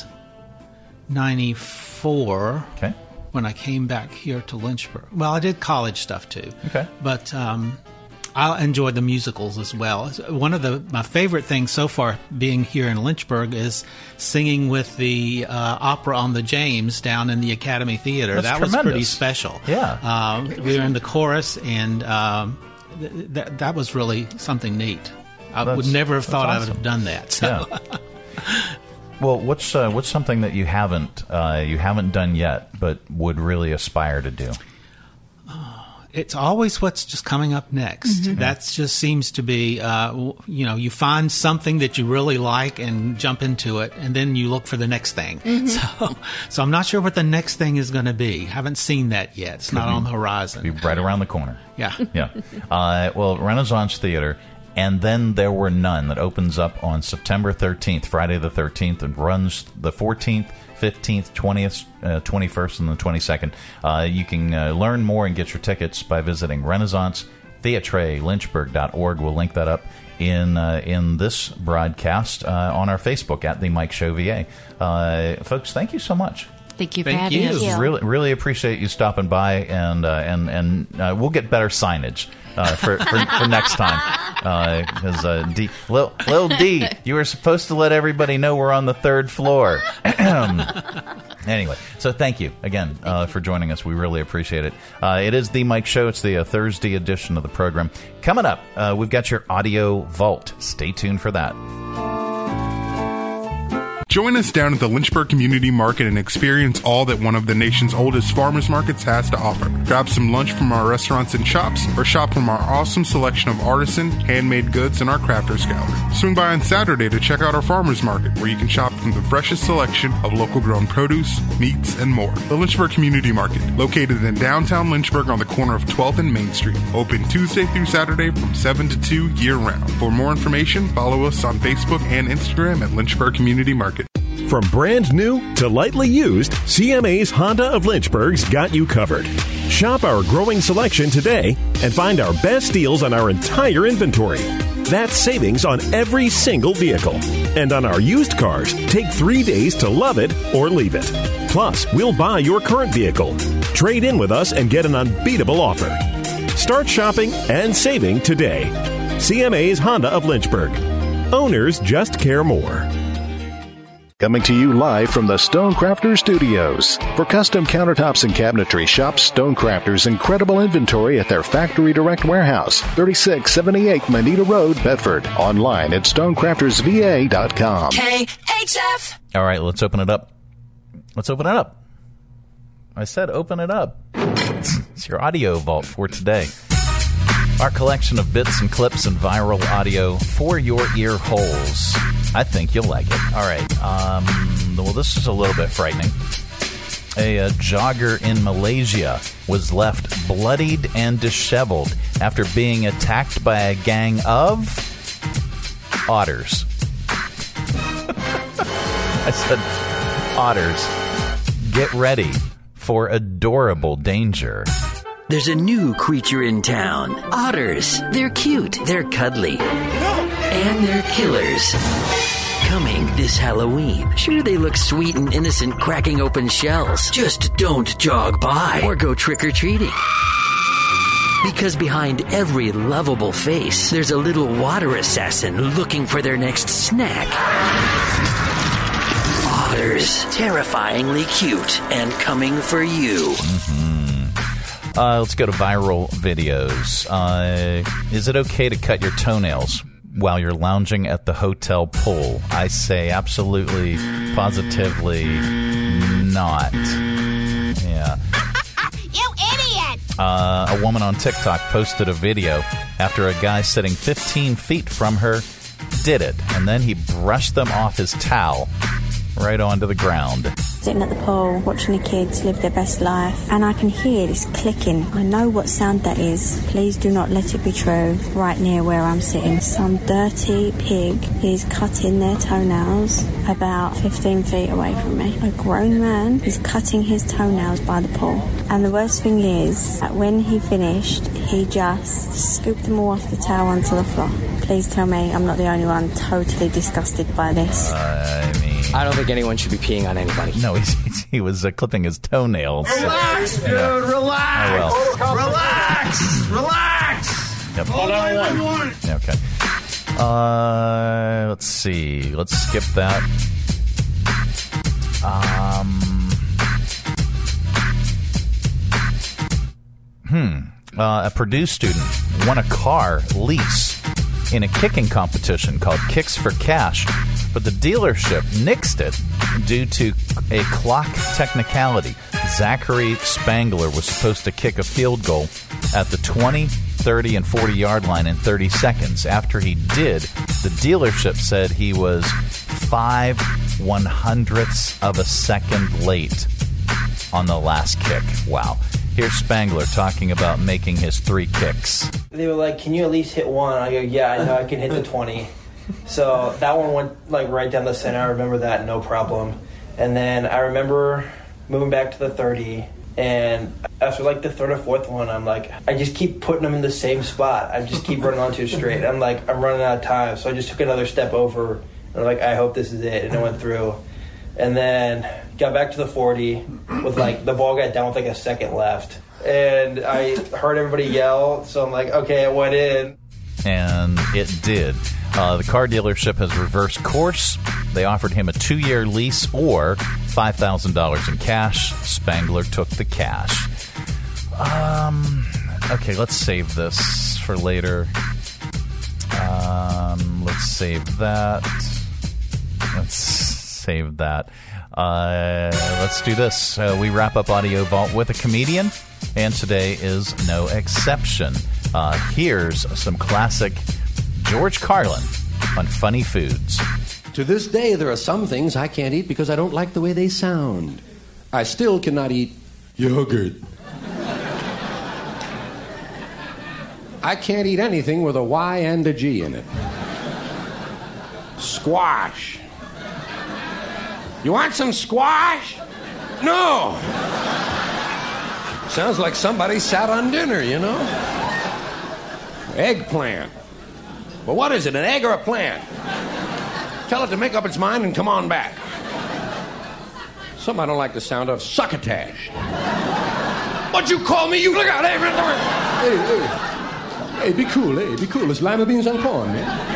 '94. Okay. When I came back here to Lynchburg. Well, I did college stuff too. Okay. But I enjoyed the musicals as well. One of my favorite things so far being here in Lynchburg is singing with the opera on the James down in the Academy Theater. That's that tremendous. Was pretty special. Yeah. We were in the chorus, and that was really something neat. I would never have thought I would have done that. So. Yeah. Well, what's something that you haven't done yet, but would really aspire to do? It's always what's just coming up next. Mm-hmm. That just seems to be, you find something that you really like and jump into it, and then you look for the next thing. Mm-hmm. So I'm not sure what the next thing is going to be. Haven't seen that yet. It's not on the horizon. Be right around the corner. Yeah. Yeah. Well, Renaissance Theater. And Then There Were None, that opens up on September 13th, Friday the 13th, and runs the 14th, 15th, 20th, 21st, and the 22nd. You can learn more and get your tickets by visiting RenaissanceTheatreLynchburg.org. We'll link that up in this broadcast on our Facebook at The Mike Show VA. Folks, thank you so much. Thank you for having us. Really appreciate you stopping by, and we'll get better signage for next time. Because Lil D, you were supposed to let everybody know we're on the 3rd floor. Anyway, so thank you again for joining us. We really appreciate it. It is The Mike Show. It's the Thursday edition of the program. Coming up, we've got your Audio Vault. Stay tuned for that. Join us down at the Lynchburg Community Market and experience all that one of the nation's oldest farmers markets has to offer. Grab some lunch from our restaurants and shops, or shop from our awesome selection of artisan, handmade goods in our crafters gallery. Swing by on Saturday to check out our farmers market, where you can shop from the freshest selection of local grown produce, meats, and more. The Lynchburg Community Market, located in downtown Lynchburg on the corner of 12th and Main Street. Open Tuesday through Saturday from 7 to 2 year-round. For more information, follow us on Facebook and Instagram at Lynchburg Community Market. From brand new to lightly used, CMA's Honda of Lynchburg's got you covered. Shop our growing selection today and find our best deals on our entire inventory. That's savings on every single vehicle. And on our used cars, take 3 days to love it or leave it. Plus, we'll buy your current vehicle. Trade in with us and get an unbeatable offer. Start shopping and saving today. CMA's Honda of Lynchburg. Owners just care more. Coming to you live from the Stonecrafters Studios. For custom countertops and cabinetry, shop Stonecrafters' incredible inventory at their Factory Direct Warehouse, 3678 Manita Road, Bedford. Online at stonecraftersva.com. KHF! All right, let's open it up. I said open it up. It's your Audio Vault for today. Our collection of bits and clips and viral audio for your ear holes. I think you'll like it. All right. Well, this is a little bit frightening. A jogger in Malaysia was left bloodied and disheveled after being attacked by a gang of otters. I said otters. Get ready for adorable danger. There's a new creature in town. Otters. They're cute. They're cuddly. And they're killers. Coming this Halloween. Sure, they look sweet and innocent cracking open shells. Just don't jog by or go trick-or-treating. Because behind every lovable face, there's a little water assassin looking for their next snack. Otters. Terrifyingly cute and coming for you. Let's go to viral videos. Is it okay to cut your toenails while you're lounging at the hotel pool? I say absolutely, positively not. Yeah. You idiot! A woman on TikTok posted a video after a guy sitting 15 feet from her did it, and then he brushed them off his towel right onto the ground. Sitting at the pool, watching the kids live their best life, and I can hear this clicking. I know what sound that is. Please do not let it be true. Right near where I'm sitting, some dirty pig is cutting their toenails about 15 feet away from me. A grown man is cutting his toenails by the pool. And the worst thing is that when he finished, he just scooped them all off the towel onto the floor. Please tell me I'm not the only one totally disgusted by this. I don't think anyone should be peeing on anybody. No, he was clipping his toenails. Relax, dude, relax. Oh, well. Relax. Yep. Hold on one. Okay. Let's see. Let's skip that. A Purdue student won a car lease in a kicking competition called Kicks for Cash, but the dealership nixed it due to a clock technicality. Zachary Spangler was supposed to kick a field goal at the 20, 30, and 40-yard line in 30 seconds. After he did, the dealership said he was 0.05 of a second late on the last kick. Wow. Here's Spangler talking about making his 3 kicks. They were like, can you at least hit one? I go, yeah, I know I can hit the 20. So that one went like right down the center. I remember that, no problem. And then I remember moving back to the 30. And after like the third or fourth one, I'm like, I just keep putting them in the same spot. I just keep running on too straight. I'm like, I'm running out of time. So I just took another step over. And I'm like, I hope this is it. And it went through. And then got back to the 40 with the ball got down with a second left. And I heard everybody yell, so I'm like, okay, it went in. And it did. The car dealership has reversed course. They offered him a 2-year lease or $5,000 in cash. Spangler took the cash. Okay, let's save this for later. Let's save that. Let's do this. We wrap up Audio Vault with a comedian, and today is no exception. Here's some classic George Carlin on funny foods. To this day, there are some things I can't eat because I don't like the way they sound. I still cannot eat yogurt. I can't eat anything with a Y and a G in it. Squash. You want some squash? No. Sounds like somebody sat on dinner, you know? Eggplant. Well, what is it, an egg or a plant? Tell it to make up its mind and come on back. Something I don't like the sound of, succotash. What'd you call me? You look out. Hey, be cool, be cool. It's lima beans and corn,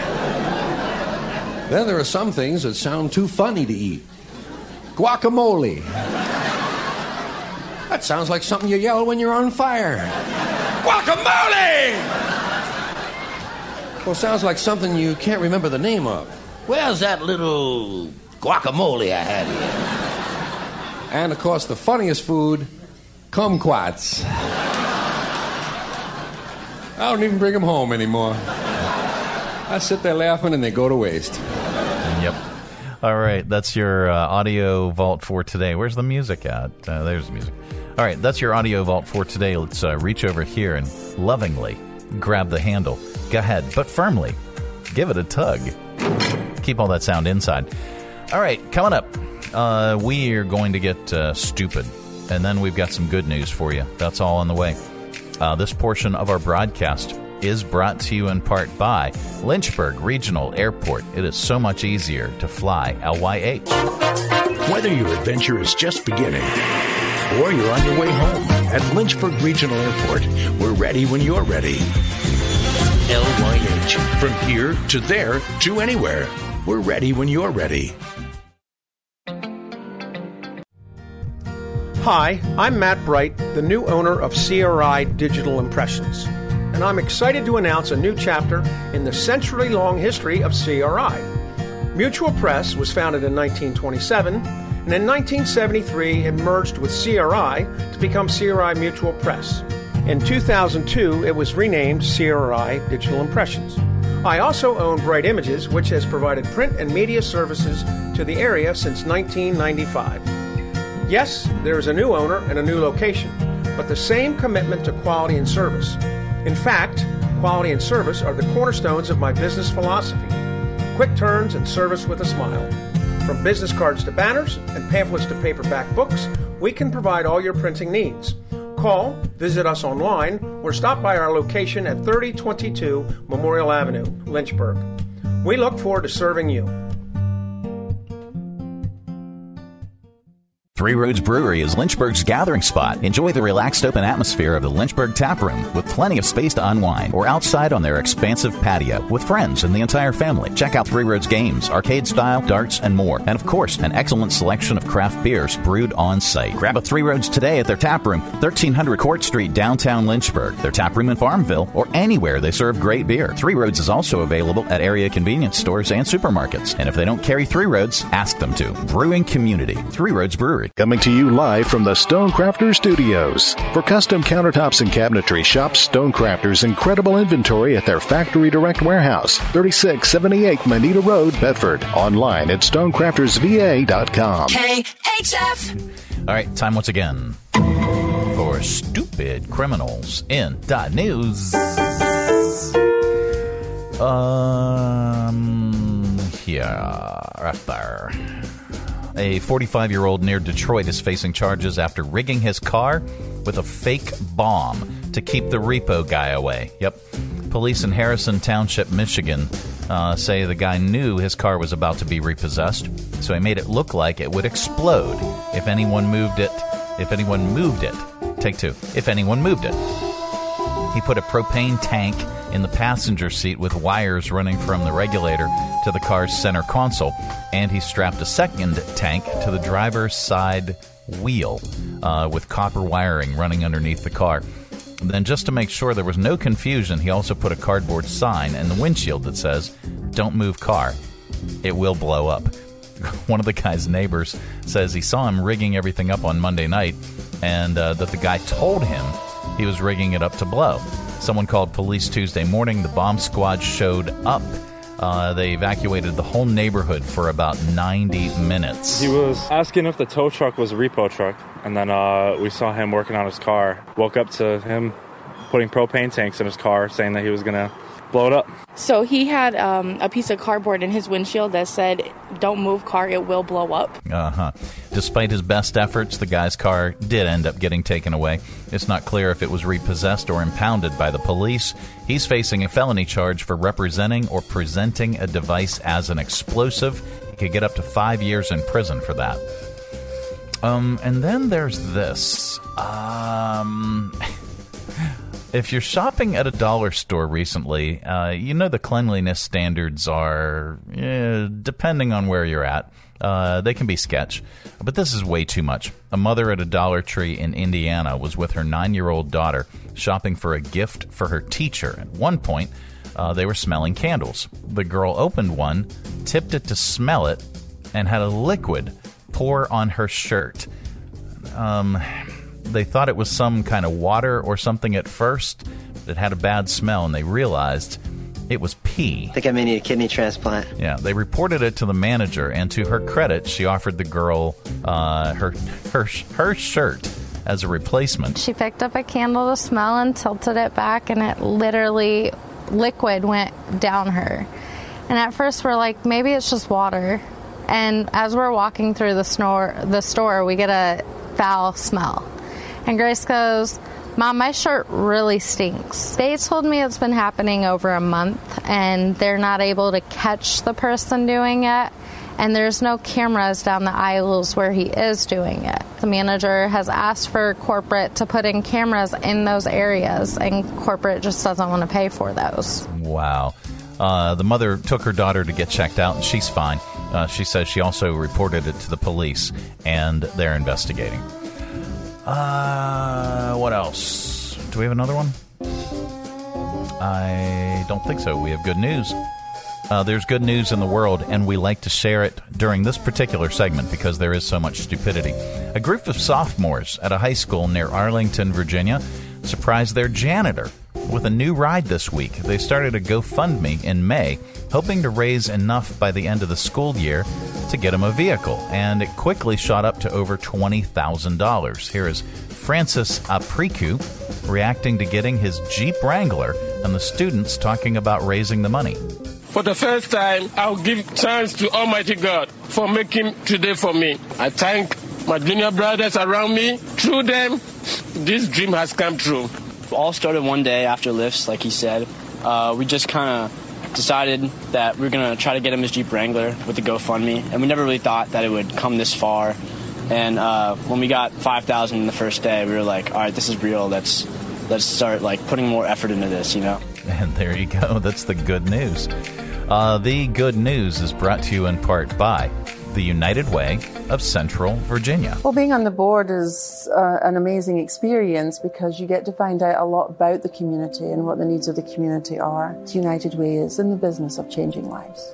man. Then there are some things that sound too funny to eat. Guacamole. That sounds like something you yell when you're on fire. Guacamole! Well, sounds like something you can't remember the name of. Where's that little guacamole I had here? And, of course, the funniest food, kumquats. I don't even bring them home anymore. I sit there laughing and they go to waste. Yep. All right, that's your Audio Vault for today. Where's the music at? There's the music. All right, that's your Audio Vault for today. Let's reach over here and lovingly grab the handle. Go ahead, but firmly. Give it a tug. Keep all that sound inside. All right, coming up, we are going to get stupid. And then we've got some good news for you. That's all on the way. This portion of our broadcast is brought to you in part by Lynchburg Regional Airport. It is so much easier to fly LYH. Whether your adventure is just beginning or you're on your way home, at Lynchburg Regional Airport, we're ready when you're ready. LYH. From here to there to anywhere. We're ready when you're ready. Hi, I'm Matt Bright, the new owner of CRI Digital Impressions, and I'm excited to announce a new chapter in the century-long history of CRI. Mutual Press was founded in 1927, and in 1973 it merged with CRI to become CRI Mutual Press. In 2002, it was renamed CRI Digital Impressions. I also own Bright Images, which has provided print and media services to the area since 1995. Yes, there is a new owner and a new location, but the same commitment to quality and service. In fact, quality and service are the cornerstones of my business philosophy. Quick turns and service with a smile. From business cards to banners and pamphlets to paperback books, we can provide all your printing needs. Call, visit us online, or stop by our location at 3022 Memorial Avenue, Lynchburg. We look forward to serving you. Three Roads Brewery is Lynchburg's gathering spot. Enjoy the relaxed open atmosphere of the Lynchburg Tap Room with plenty of space to unwind, or outside on their expansive patio with friends and the entire family. Check out Three Roads games, arcade style, darts, and more. And of course, an excellent selection of craft beers brewed on site. Grab a Three Roads today at their tap room, 1300 Court Street, downtown Lynchburg. Their tap room in Farmville, or anywhere they serve great beer. Three Roads is also available at area convenience stores and supermarkets. And if they don't carry Three Roads, ask them to. Brewing community, Three Roads Brewery. Coming to you live from the Stonecrafters Studios. For custom countertops and cabinetry, shop Stonecrafters' incredible inventory at their Factory Direct Warehouse, 3678 Manita Road, Bedford. Online at stonecraftersva.com. KHF. All right, time once again for Stupid Criminals in .news. Right there. A 45-year-old near Detroit is facing charges after rigging his car with a fake bomb to keep the repo guy away. Yep. Police in Harrison Township, Michigan, say the guy knew his car was about to be repossessed, so he made it look like it would explode if anyone moved it. If anyone moved it. Take two. If anyone moved it. He put a propane tank in the passenger seat with wires running from the regulator to the car's center console, and he strapped a second tank to the driver's side wheel with copper wiring running underneath the car. And then, just to make sure there was no confusion, he also put a cardboard sign in the windshield that says, "Don't move car. It will blow up." One of the guy's neighbors says he saw him rigging everything up on Monday night, and that the guy told him he was rigging it up to blow. Someone called police Tuesday morning. The bomb squad showed up. They evacuated the whole neighborhood for about 90 minutes. He was asking if the tow truck was a repo truck, and then we saw him working on his car. Woke up to him putting propane tanks in his car, saying that he was going to blow it up. So he had a piece of cardboard in his windshield that said, "Don't move car, it will blow up." Despite his best efforts, the guy's car did end up getting taken away. It's not clear if it was repossessed or impounded by the police. He's facing a felony charge for representing or presenting a device as an explosive. He could get up to 5 years in prison for that. And then there's this. If you're shopping at a dollar store recently, you know the cleanliness standards are, depending on where you're at, they can be sketch. But this is way too much. A mother at a Dollar Tree in Indiana was with her 9-year-old daughter shopping for a gift for her teacher. At one point, they were smelling candles. The girl opened one, tipped it to smell it, and had a liquid pour on her shirt. They thought it was some kind of water or something at first. It had a bad smell, and they realized it was pee. I think I may need a kidney transplant. Yeah, they reported it to the manager, and to her credit, she offered the girl her shirt as a replacement. She picked up a candle to smell and tilted it back, and it literally, liquid went down her. And at first we're like, maybe it's just water. And as we're walking through the store, we get a foul smell. And Grace goes, "Mom, my shirt really stinks." They told me it's been happening over a month, and they're not able to catch the person doing it, and there's no cameras down the aisles where he is doing it. The manager has asked for corporate to put in cameras in those areas, and corporate just doesn't want to pay for those. Wow. The mother took her daughter to get checked out, and she's fine. She says she also reported it to the police, and they're investigating. What else? Do we have another one? I don't think so. We have good news. There's good news in the world, and we like to share it during this particular segment because there is so much stupidity. A group of sophomores at a high school near Arlington, Virginia, surprised their janitor with a new ride this week. They started a GoFundMe in May, hoping to raise enough by the end of the school year to get him a vehicle, and it quickly shot up to over $20,000. Here is Francis Apriku reacting to getting his Jeep Wrangler and the students talking about raising the money. For the first time, I'll give thanks to Almighty God for making today for me. I thank my junior brothers around me. Through them, this dream has come true. It all started one day after lifts, like he said. We just kind of decided that we were going to try to get him his Jeep Wrangler with the GoFundMe, and we never really thought that it would come this far. And when we got $5,000 in the first day, we were like, all right, this is real. Let's start like putting more effort into this, you know? And there you go. That's the good news. The good news is brought to you in part by the United Way of Central Virginia. Well, being on the board is an amazing experience because you get to find out a lot about the community and what the needs of the community are. United Way is in the business of changing lives.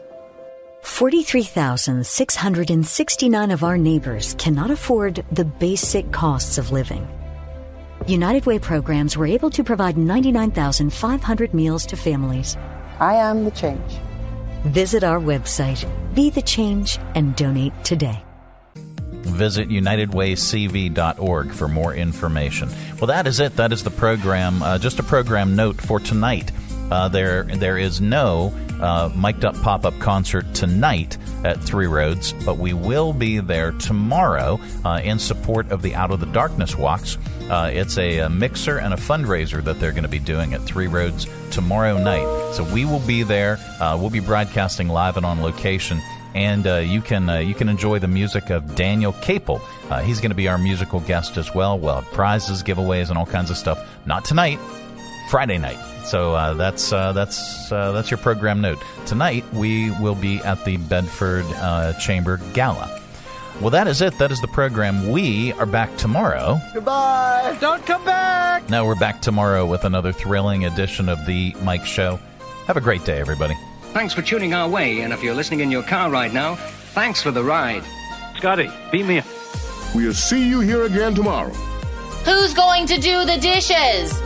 43,669 of our neighbors cannot afford the basic costs of living. United Way programs were able to provide 99,500 meals to families. I am the change. Visit our website, Be the Change, and donate today. Visit UnitedWayCV.org for more information. Well, that is it. That is the program. Just a program note for tonight. There is no mic'd up pop-up concert tonight at Three Roads, but we will be there tomorrow in support of the Out of the Darkness walks. It's a mixer and a fundraiser that they're going to be doing at Three Roads tomorrow night. So we will be there. We'll be broadcasting live and on location. And you can enjoy the music of Daniel Capel. He's going to be our musical guest as well. We'll have prizes, giveaways, and all kinds of stuff. Not tonight, Friday night. So that's your program note. Tonight we will be at the Bedford Chamber Gala. Well, that is it. That is the program. We are back tomorrow. Goodbye. Don't come back. No, we're back tomorrow with another thrilling edition of The Mike Show. Have a great day, everybody. Thanks for tuning our way, and if you're listening in your car right now, thanks for the ride. Scotty, beat me up. We'll see you here again tomorrow. Who's going to do the dishes?